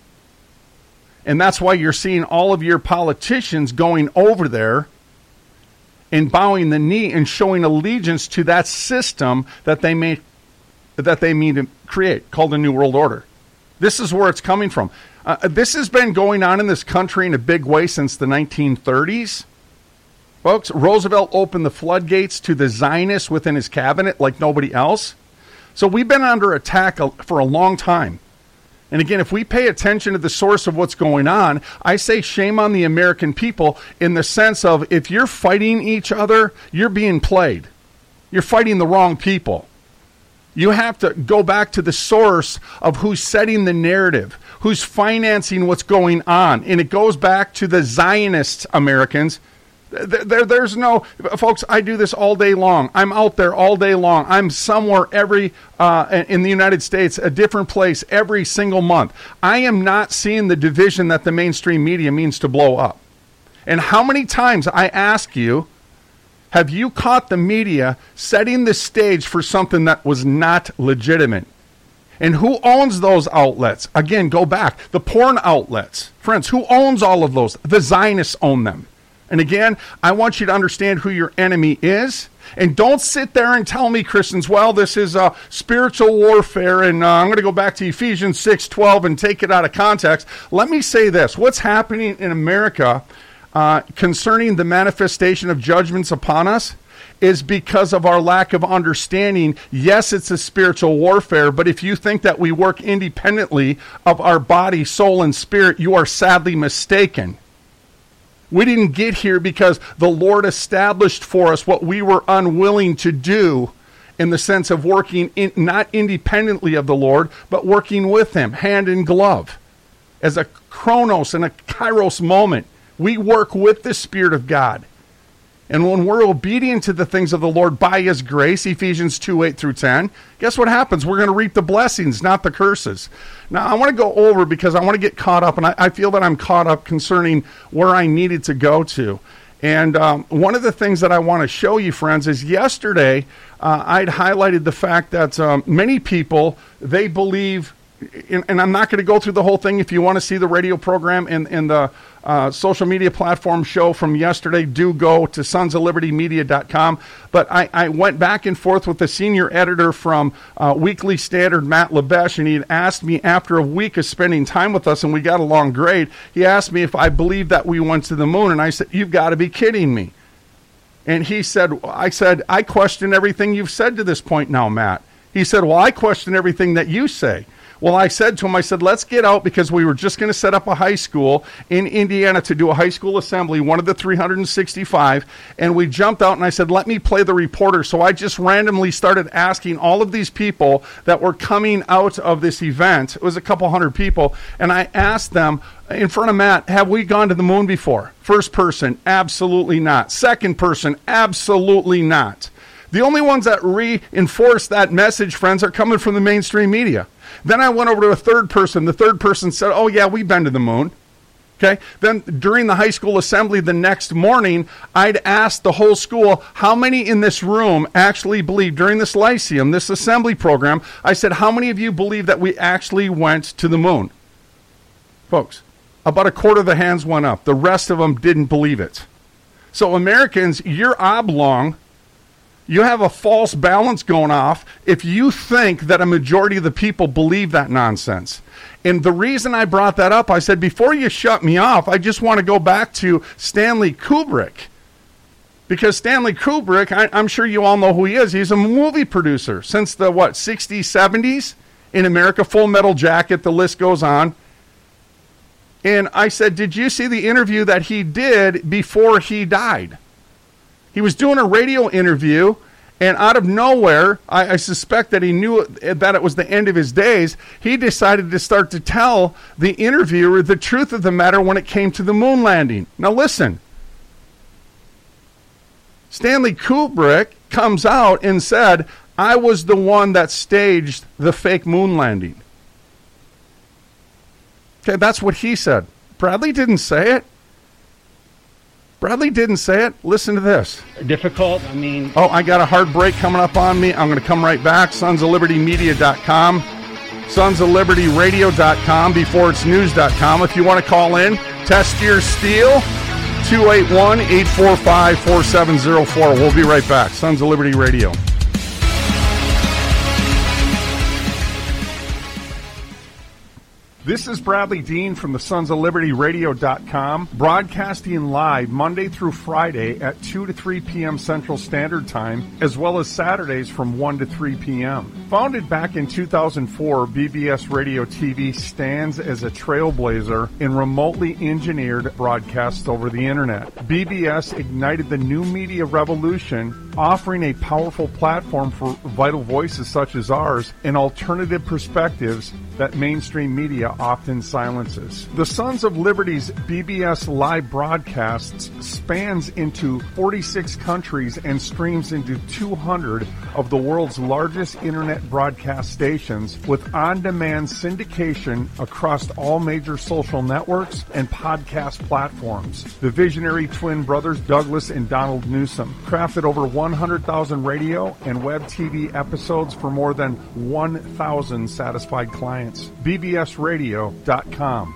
Speaker 1: And that's why you're seeing all of your politicians going over there and bowing the knee and showing allegiance to that system that they may that they mean to create, called the New World Order. This is where it's coming from. Uh, this has been going on in this country in a big way since the nineteen thirties. Folks, Roosevelt opened the floodgates to the Zionists within his cabinet like nobody else. So we've been under attack for a long time. And again, if we pay attention to the source of what's going on, I say shame on the American people in the sense of if you're fighting each other, you're being played. You're fighting the wrong people. You have to go back to the source of who's setting the narrative, who's financing what's going on. And it goes back to the Zionist Americans. There, there, there's no, folks, I do this all day long. I'm out there all day long. I'm somewhere every, uh, in the United States, a different place every single month. I am not seeing the division that the mainstream media means to blow up. And how many times, I ask you, have you caught the media setting the stage for something that was not legitimate? And who owns those outlets? Again, go back. The porn outlets. Friends, who owns all of those? The Zionists own them. And again, I want you to understand who your enemy is. And don't sit there and tell me, Christians, well, this is uh, spiritual warfare, and uh, I'm going to go back to Ephesians six twelve and take it out of context. Let me say this. What's happening in America uh, concerning the manifestation of judgments upon us is because of our lack of understanding. Yes, it's a spiritual warfare, but if you think that we work independently of our body, soul, and spirit, you are sadly mistaken. We didn't get here because the Lord established for us what we were unwilling to do in the sense of working in, not independently of the Lord, but working with Him, hand in glove. As a chronos and a kairos moment, we work with the Spirit of God. And when we're obedient to the things of the Lord by His grace, Ephesians two, eight through ten, guess what happens? We're going to reap the blessings, not the curses. Now, I want to go over because I want to get caught up, and I, I feel that I'm caught up concerning where I needed to go to. And um, one of the things that I want to show you, friends, is yesterday uh, I'd highlighted the fact that um, many people, they believe, and, and I'm not going to go through the whole thing. If you want to see the radio program and, and the uh, social media platform show from yesterday, do go to sons of liberty media dot com. But I, I went back and forth with the senior editor from uh, Weekly Standard, Matt Lebesh, and he had asked me after a week of spending time with us, and we got along great, he asked me if I believed that we went to the moon, and I said, you've got to be kidding me. And he said, I said, I question everything you've said to this point now, Matt. He said, well, I question everything that you say. Well, I said to him, I said, let's get out because we were just going to set up a high school in Indiana to do a high school assembly, one of the three hundred sixty-five, and we jumped out and I said, let me play the reporter. So I just randomly started asking all of these people that were coming out of this event. It was a couple hundred people, and I asked them in front of Matt, have we gone to the moon before? First person, absolutely not. Second person, absolutely not. The only ones that reinforce that message, friends, are coming from the mainstream media. Then I went over to a third person. The third person said, oh, yeah, we've been to the moon. Okay. Then during the high school assembly the next morning, I'd asked the whole school, how many in this room actually believe during this Lyceum, this assembly program, I said, how many of you believe that we actually went to the moon? Folks, about a quarter of the hands went up. The rest of them didn't believe it. So Americans, you're oblong. You have a false balance going off if you think that a majority of the people believe that nonsense. And the reason I brought that up, I said, before you shut me off, I just want to go back to Stanley Kubrick. Because Stanley Kubrick, I, I'm sure you all know who he is. He's a movie producer since the, what, sixties, seventies in America, Full Metal Jacket, the list goes on. And I said, did you see the interview that he did before he died? He was doing a radio interview, and out of nowhere, I, I suspect that he knew that it was the end of his days. He decided to start to tell the interviewer the truth of the matter when it came to the moon landing. Now listen. Stanley Kubrick comes out and said, I was the one that staged the fake moon landing. Okay, that's what he said. Bradley didn't say it. Bradley didn't say it. Listen to this.
Speaker 17: Difficult, I mean...
Speaker 1: Oh, I got a hard break coming up on me. I'm going to come right back. sons of liberty media dot com. sons of liberty radio dot com. before it's news dot com. If you want to call in, test your steel, two eight one, eight four five, four seven zero four. We'll be right back. Sons of Liberty Radio. This is Bradley Dean from the sons of liberty radio dot com, broadcasting live Monday through Friday at two to three p.m. Central Standard Time, as well as Saturdays from one to three p.m. Founded back in two thousand four, B B S Radio T V stands as a trailblazer in remotely engineered broadcasts over the Internet. B B S ignited the new media revolution, offering a powerful platform for vital voices such as ours and alternative perspectives that mainstream media often silences. The Sons of Liberty's B B S live broadcasts spans into forty-six countries and streams into two hundred of the world's largest internet broadcast stations, with on-demand syndication across all major social networks and podcast platforms. The visionary twin brothers Douglas and Donald Newsom crafted over one hundred thousand radio and web T V episodes for more than one thousand satisfied clients. B B S radio dot com.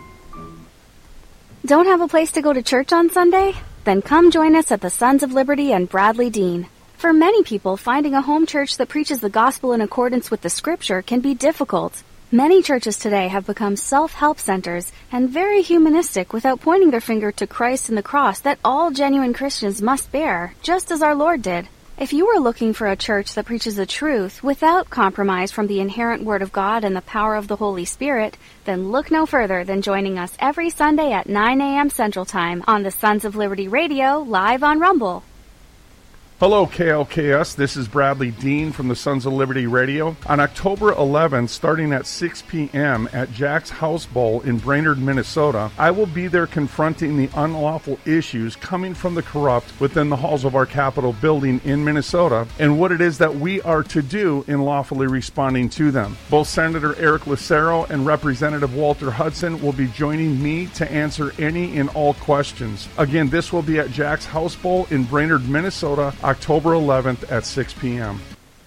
Speaker 18: Don't have a place to go to church on Sunday? Then come join us at the Sons of Liberty and Bradley Dean. For many people, finding a home church that preaches the gospel in accordance with the scripture can be difficult. Many churches today have become self-help centers and very humanistic without pointing their finger to Christ and the cross that all genuine Christians must bear, just as our Lord did. If you are looking for a church that preaches the truth without compromise from the inherent Word of God and the power of the Holy Spirit, then look no further than joining us every Sunday at nine a.m. Central Time on the Sons of Liberty Radio, live on Rumble.
Speaker 1: Hello, K L K S. This is Bradley Dean from the Sons of Liberty Radio. On October eleventh, starting at six p.m. at Jack's House Bowl in Brainerd, Minnesota, I will be there confronting the unlawful issues coming from the corrupt within the halls of our Capitol building in Minnesota and what it is that we are to do in lawfully responding to them. Both Senator Eric Lucero and Representative Walter Hudson will be joining me to answer any and all questions. Again, this will be at Jack's House Bowl in Brainerd, Minnesota, October eleventh at six p.m.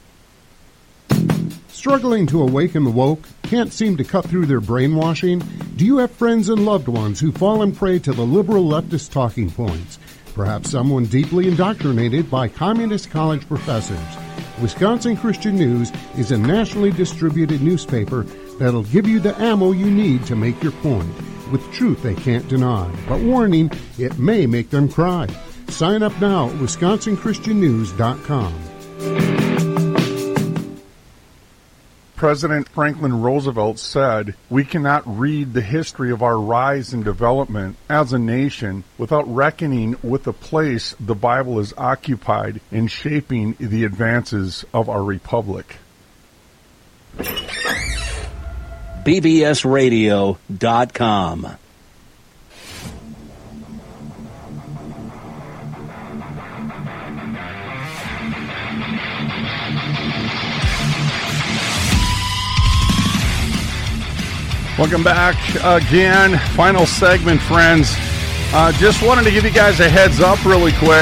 Speaker 19: Struggling to awaken the woke? Can't seem to cut through their brainwashing? Do you have friends and loved ones who fall prey to the liberal leftist talking points? Perhaps someone deeply indoctrinated by communist college professors. Wisconsin Christian News is a nationally distributed newspaper that'll give you the ammo you need to make your point, with truth they can't deny. But warning, it may make them cry. Sign up now at wisconsin christian news dot com.
Speaker 1: President Franklin Roosevelt said, "We cannot read the history of our rise and development as a nation without reckoning with the place the Bible has occupied in shaping the advances of our republic."
Speaker 2: B B S radio dot com.
Speaker 1: Welcome back again. Final segment, friends. Uh, just wanted to give you guys a heads up really quick.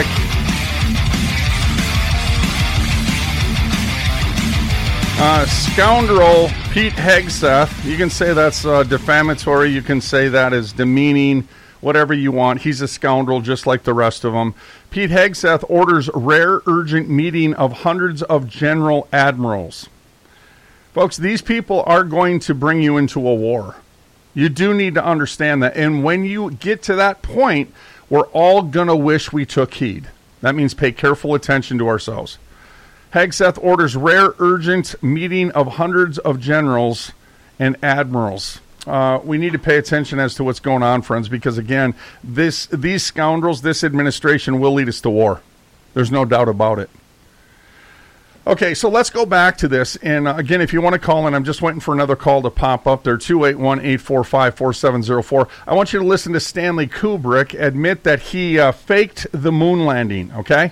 Speaker 1: Uh, scoundrel Pete Hegseth. You can say that's uh, defamatory. You can say that is demeaning. Whatever you want. He's a scoundrel just like the rest of them. Pete Hegseth orders rare urgent meeting of hundreds of general admirals. Folks, these people are going to bring you into a war. You do need to understand that. And when you get to that point, we're all going to wish we took heed. That means pay careful attention to ourselves. Hegseth orders rare urgent meeting of hundreds of generals and admirals. Uh, we need to pay attention as to what's going on, friends, because, again, this these scoundrels, this administration will lead us to war. There's no doubt about it. Okay, so let's go back to this. And uh, again, if you want to call in, I'm just waiting for another call to pop up there, two eight one, eight four five, four seven zero four. I want you to listen to Stanley Kubrick admit that he uh, faked the moon landing, okay?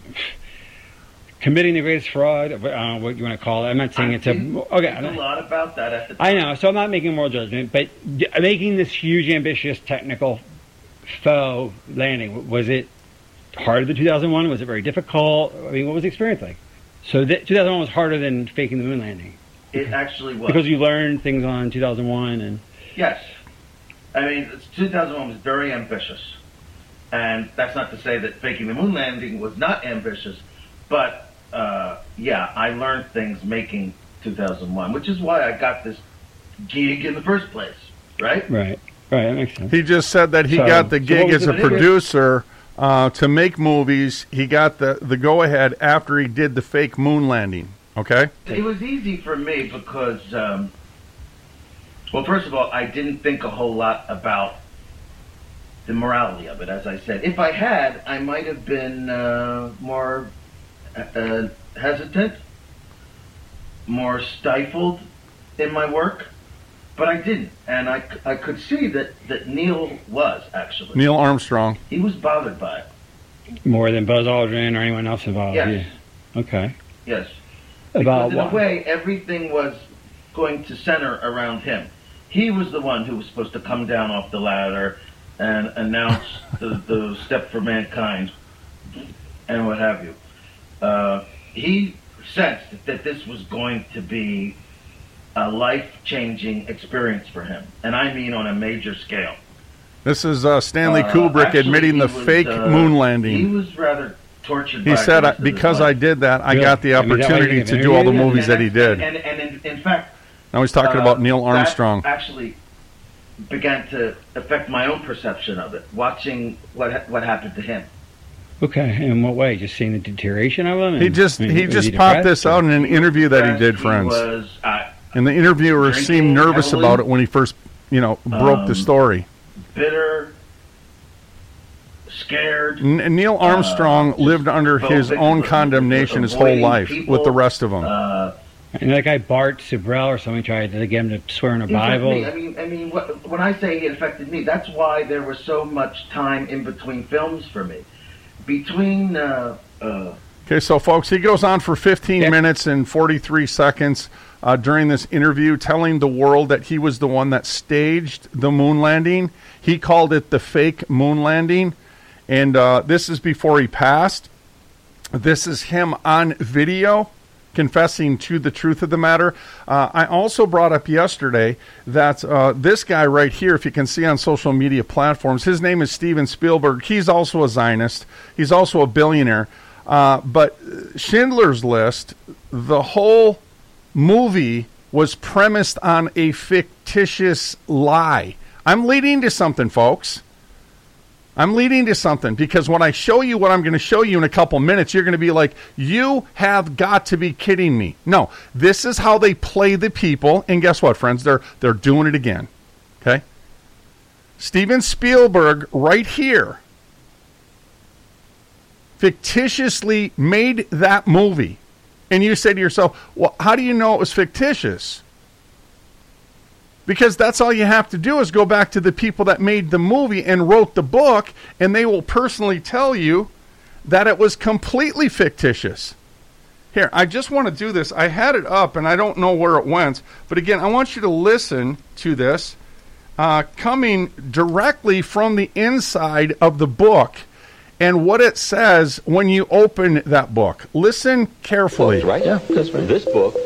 Speaker 17: committing the greatest fraud, uh, what you want to call it. I'm not saying
Speaker 20: I
Speaker 17: it's a okay.
Speaker 20: a lot about that at the time.
Speaker 17: I know, so I'm not making a moral judgment, but d- making this huge, ambitious, technical faux landing, was it harder than two thousand one? Was it very difficult? I mean, what was the experience like? So th- two thousand one was harder than faking the moon landing.
Speaker 20: It actually was.
Speaker 17: Because you learned things on two thousand one and...
Speaker 20: Yes. I mean, two thousand one was very ambitious. And that's not to say that faking the moon landing was not ambitious, but, uh, yeah, I learned things making two thousand one, which is why I got this gig in the first place, right?
Speaker 17: Right. Right, that makes sense.
Speaker 1: He just said that he
Speaker 17: So-
Speaker 1: got the
Speaker 17: so
Speaker 1: gig
Speaker 17: what was
Speaker 1: as a
Speaker 17: the-
Speaker 1: producer uh, to make movies. He got the, the go-ahead after he did the fake moon landing, okay?
Speaker 20: It was easy for me because, um, well, first of all, I didn't think a whole lot about the morality of it, as I said. If I had, I might have been uh, more uh, hesitant, more stifled in my work, but I didn't. And I, I could see that, that Neil was, actually.
Speaker 1: Neil Armstrong.
Speaker 20: He was bothered by it.
Speaker 17: More than Buzz Aldrin or anyone else involved?
Speaker 20: Yes.
Speaker 17: Yeah. Okay.
Speaker 20: Yes.
Speaker 17: About
Speaker 20: Because in
Speaker 17: what?
Speaker 20: a way, everything was going to center around him. He was the one who was supposed to come down off the ladder and announce the, the step for mankind and what have you. Uh, he sensed that this was going to be a life-changing experience for him, and I mean on a major scale.
Speaker 1: This is uh, Stanley
Speaker 20: Uh,
Speaker 1: Kubrick
Speaker 20: actually,
Speaker 1: admitting the
Speaker 20: he was,
Speaker 1: fake
Speaker 20: uh,
Speaker 1: moon
Speaker 20: He
Speaker 1: landing.
Speaker 20: was rather tortured.
Speaker 1: He
Speaker 20: by
Speaker 1: said,
Speaker 20: the
Speaker 1: uh,
Speaker 20: rest of his
Speaker 1: because
Speaker 20: life.
Speaker 1: I did that, I
Speaker 17: Really?
Speaker 1: got the
Speaker 17: I mean, is that why you
Speaker 1: opportunity
Speaker 17: gave
Speaker 1: to
Speaker 17: an
Speaker 1: do all the
Speaker 17: interview?
Speaker 1: movies that he did.
Speaker 20: And, and in, in fact,
Speaker 1: Now he's talking
Speaker 20: uh,
Speaker 1: about Neil
Speaker 20: that
Speaker 1: Armstrong.
Speaker 20: actually began to affect my own perception of it, watching what ha- what happened to him.
Speaker 17: Okay, in what way? Just seeing the deterioration of him?
Speaker 1: He
Speaker 17: And-
Speaker 1: just
Speaker 17: I mean,
Speaker 1: he
Speaker 17: was
Speaker 1: just
Speaker 17: he
Speaker 1: popped
Speaker 17: depressed,
Speaker 1: this
Speaker 17: or-
Speaker 1: out in an interview that he did,
Speaker 20: He
Speaker 1: friends.
Speaker 20: was, uh,
Speaker 1: And the interviewer
Speaker 20: drinking
Speaker 1: seemed nervous
Speaker 20: heavily.
Speaker 1: about it when he first, you know, broke
Speaker 20: Um,
Speaker 1: the story.
Speaker 20: bitter, scared.
Speaker 1: N- Neil Armstrong
Speaker 20: uh,
Speaker 1: lived under his
Speaker 20: phobic,
Speaker 1: own
Speaker 20: just
Speaker 1: condemnation his whole
Speaker 20: avoiding
Speaker 1: life
Speaker 20: people,
Speaker 1: with the rest of them.
Speaker 20: Uh,
Speaker 17: And that guy Bart Sibrel or something tried to get him to swear in a
Speaker 20: It affected
Speaker 17: Bible.
Speaker 20: me. I mean, I mean, what, when I say it affected me, that's why there was so much time in between films for me. Between, uh, uh,
Speaker 1: Okay, so folks, he goes on for fifteen minutes and forty-three seconds uh, during this interview, telling the world that he was the one that staged the moon landing. He called it the fake moon landing, and uh, this is before he passed. This is him on video confessing to the truth of the matter. Uh, I also brought up yesterday that uh, this guy right here, if you can see on social media platforms, his name is Steven Spielberg. He's also a Zionist. He's also a billionaire. Uh, but Schindler's List, the whole movie was premised on a fictitious lie. I'm leading to something, folks. I'm leading to something, because when I show you what I'm going to show you in a couple minutes, you're going to be like, you have got to be kidding me. No, this is how they play the people, and guess what, friends? They're they're doing it again. Okay? Steven Spielberg right here fictitiously made that movie. And you say to yourself, well, how do you know it was fictitious? Because that's all you have to do is go back to the people that made the movie and wrote the book, and they will personally tell you that it was completely fictitious. Here, I just want to do this. I had it up, and I don't know where it went. But again, I want you to listen to this uh, coming directly from the inside of the book and what it says when you open that book. Listen carefully.
Speaker 21: Right? Yeah, that's right. This book,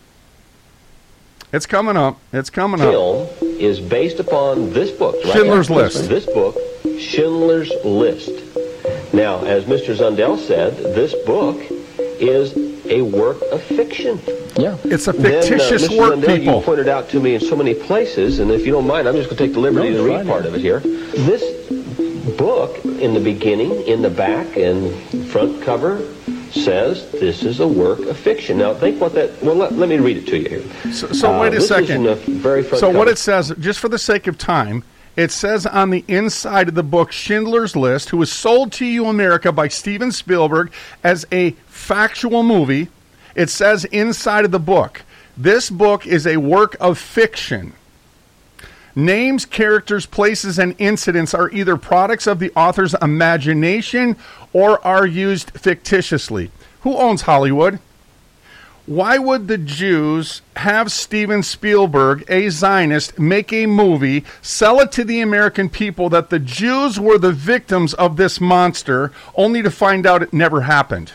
Speaker 1: It's coming up. It's coming up.
Speaker 21: film, is based upon this book. Right?
Speaker 1: Schindler's
Speaker 21: Yeah,
Speaker 1: List.
Speaker 21: This book, Schindler's List. Now, as Mister Zundel said, this book is a work of fiction.
Speaker 14: Yeah.
Speaker 1: It's a
Speaker 21: Then, uh,
Speaker 1: fictitious
Speaker 21: Mister
Speaker 1: work,
Speaker 21: Zundel,
Speaker 1: people.
Speaker 21: you pointed out to me in so many places, and if you don't mind, I'm just going to take the liberty
Speaker 14: No,
Speaker 21: to
Speaker 14: it's
Speaker 21: read
Speaker 14: fine.
Speaker 21: part of it here. This book, in the beginning, in the back, and front cover, says this is a work of fiction. Now, think what that... Well, let, let me read it to you here.
Speaker 1: So, so
Speaker 21: Uh,
Speaker 1: wait a
Speaker 21: this is
Speaker 1: second.
Speaker 21: in the very front
Speaker 1: So what
Speaker 21: cover.
Speaker 1: it says, just for the sake of time, it says on the inside of the book Schindler's List, who was sold to you, America, by Steven Spielberg as a factual movie. It says inside of the book, this book is a work of fiction. Names, characters, places, and incidents are either products of the author's imagination or are used fictitiously. Who owns Hollywood? Why would the Jews have Steven Spielberg, a Zionist, make a movie, sell it to the American people that the Jews were the victims of this monster, only to find out it never happened?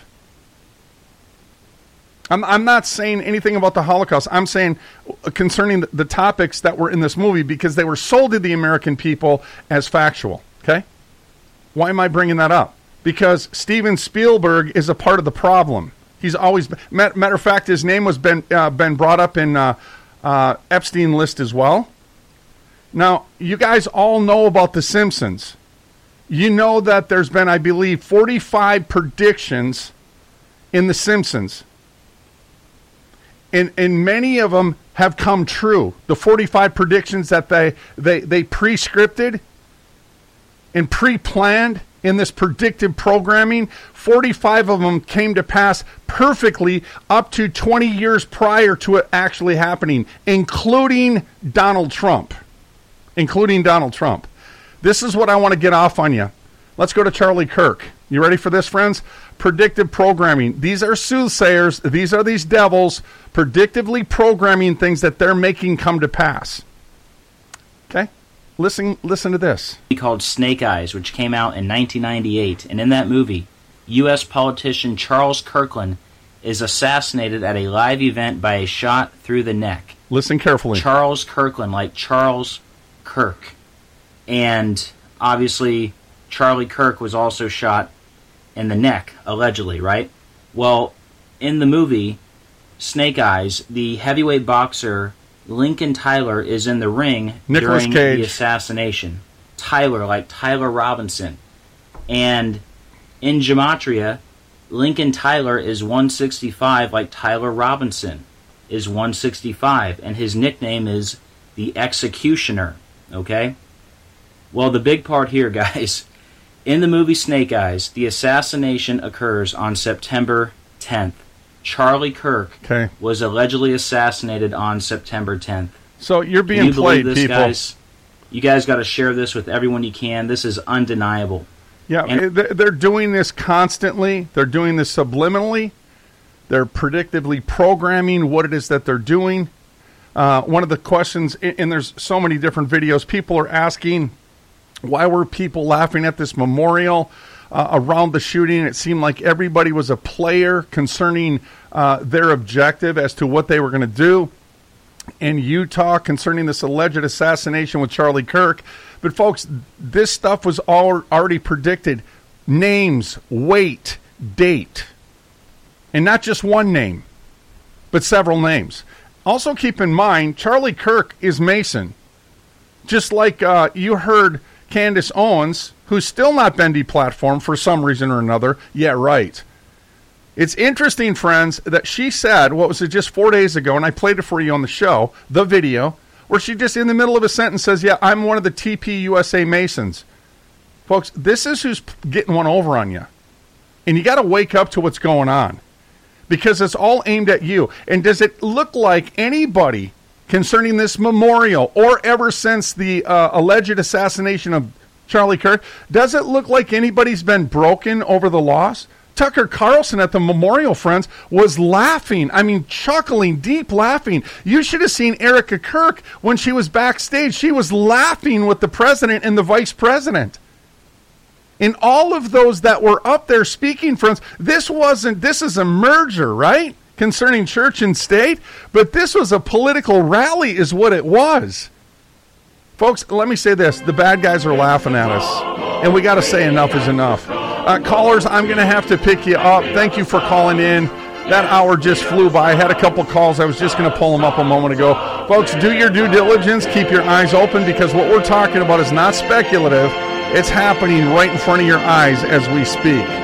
Speaker 1: I'm, I'm not saying anything about the Holocaust. I'm saying concerning the, the topics that were in this movie, because they were sold to the American people as factual. Okay? Why am I bringing that up? Because Steven Spielberg is a part of the problem. He's always been, matter of fact, his name was been uh, been brought up in uh, uh, Epstein list as well. Now, you guys all know about The Simpsons. You know that there's been, I believe, forty-five predictions in The Simpsons, and and many of them have come true. The forty-five predictions that they they they pre-scripted and pre-planned in this predictive programming, forty-five of them came to pass perfectly up to twenty years prior to it actually happening, including Donald Trump. Including Donald Trump. This is what I want to get off on you. Let's go to Charlie Kirk. You ready for this, friends? Predictive programming. These are soothsayers. These are these devils predictively programming things that they're making come to pass. Okay? Listen, listen to this.
Speaker 3: Called Snake Eyes, which came out in nineteen ninety-eight, and in that movie, U S politician Charles Kirkland is assassinated at a live event by a shot through the neck.
Speaker 1: Listen carefully.
Speaker 3: Charles Kirkland, like Charles Kirk, and obviously Charlie Kirk was also shot in the neck, allegedly, right? Well, in the movie Snake Eyes, the heavyweight boxer Lincoln Tyler is in the ring
Speaker 1: Nicolas
Speaker 3: during
Speaker 1: Cage.
Speaker 3: the assassination. Tyler, like Tyler Robinson. And in Gematria, Lincoln Tyler is one sixty-five, like Tyler Robinson is one sixty-five. And his nickname is the Executioner. Okay? Well, the big part here, guys, in the movie Snake Eyes, the assassination occurs on September tenth. Charlie Kirk
Speaker 1: okay.
Speaker 3: was allegedly assassinated on September tenth.
Speaker 1: So you're being
Speaker 3: Can you
Speaker 1: played,
Speaker 3: believe this,
Speaker 1: people.
Speaker 3: Guys? You guys got to share this with everyone you can. This is undeniable.
Speaker 1: Yeah,
Speaker 3: and
Speaker 1: they're doing this constantly. They're doing this subliminally. They're predictively programming what it is that they're doing. Uh, one of the questions, and there's so many different videos, people are asking, why were people laughing at this memorial uh, around the shooting? It seemed like everybody was a player concerning uh, their objective as to what they were going to do in Utah concerning this alleged assassination with Charlie Kirk. But folks, this stuff was all already predicted. Names, weight, date. And not just one name, but several names. Also keep in mind, Charlie Kirk is Mason. Just like uh, you heard Candace Owens, who's still not been deplatformed for some reason or another. Yeah, right. It's interesting, friends, that she said, what was it, just four days ago, and I played it for you on the show, the video, where she just in the middle of a sentence says, yeah, I'm one of the T P U S A Masons. Folks, this is who's getting one over on you. And you got to wake up to what's going on. Because it's all aimed at you. And does it look like anybody concerning this memorial, or ever since the uh, alleged assassination of Charlie Kirk, does it look like anybody's been broken over the loss? Tucker Carlson at the memorial, friends, was laughing. I mean, chuckling, deep laughing. You should have seen Erica Kirk when she was backstage. She was laughing with the president and the vice president. And all of those that were up there speaking, friends, this wasn't, this is a merger, right? Concerning church and state. But this was a political rally is what it was. Folks, let me say this. The bad guys are laughing at us. And we got to say enough is enough. Uh, callers, I'm going to have to pick you up. Thank you for calling in. That hour just flew by. I had a couple calls. I was just going to pull them up a moment ago. Folks, do your due diligence. Keep your eyes open, because what we're talking about is not speculative. It's happening right in front of your eyes as we speak.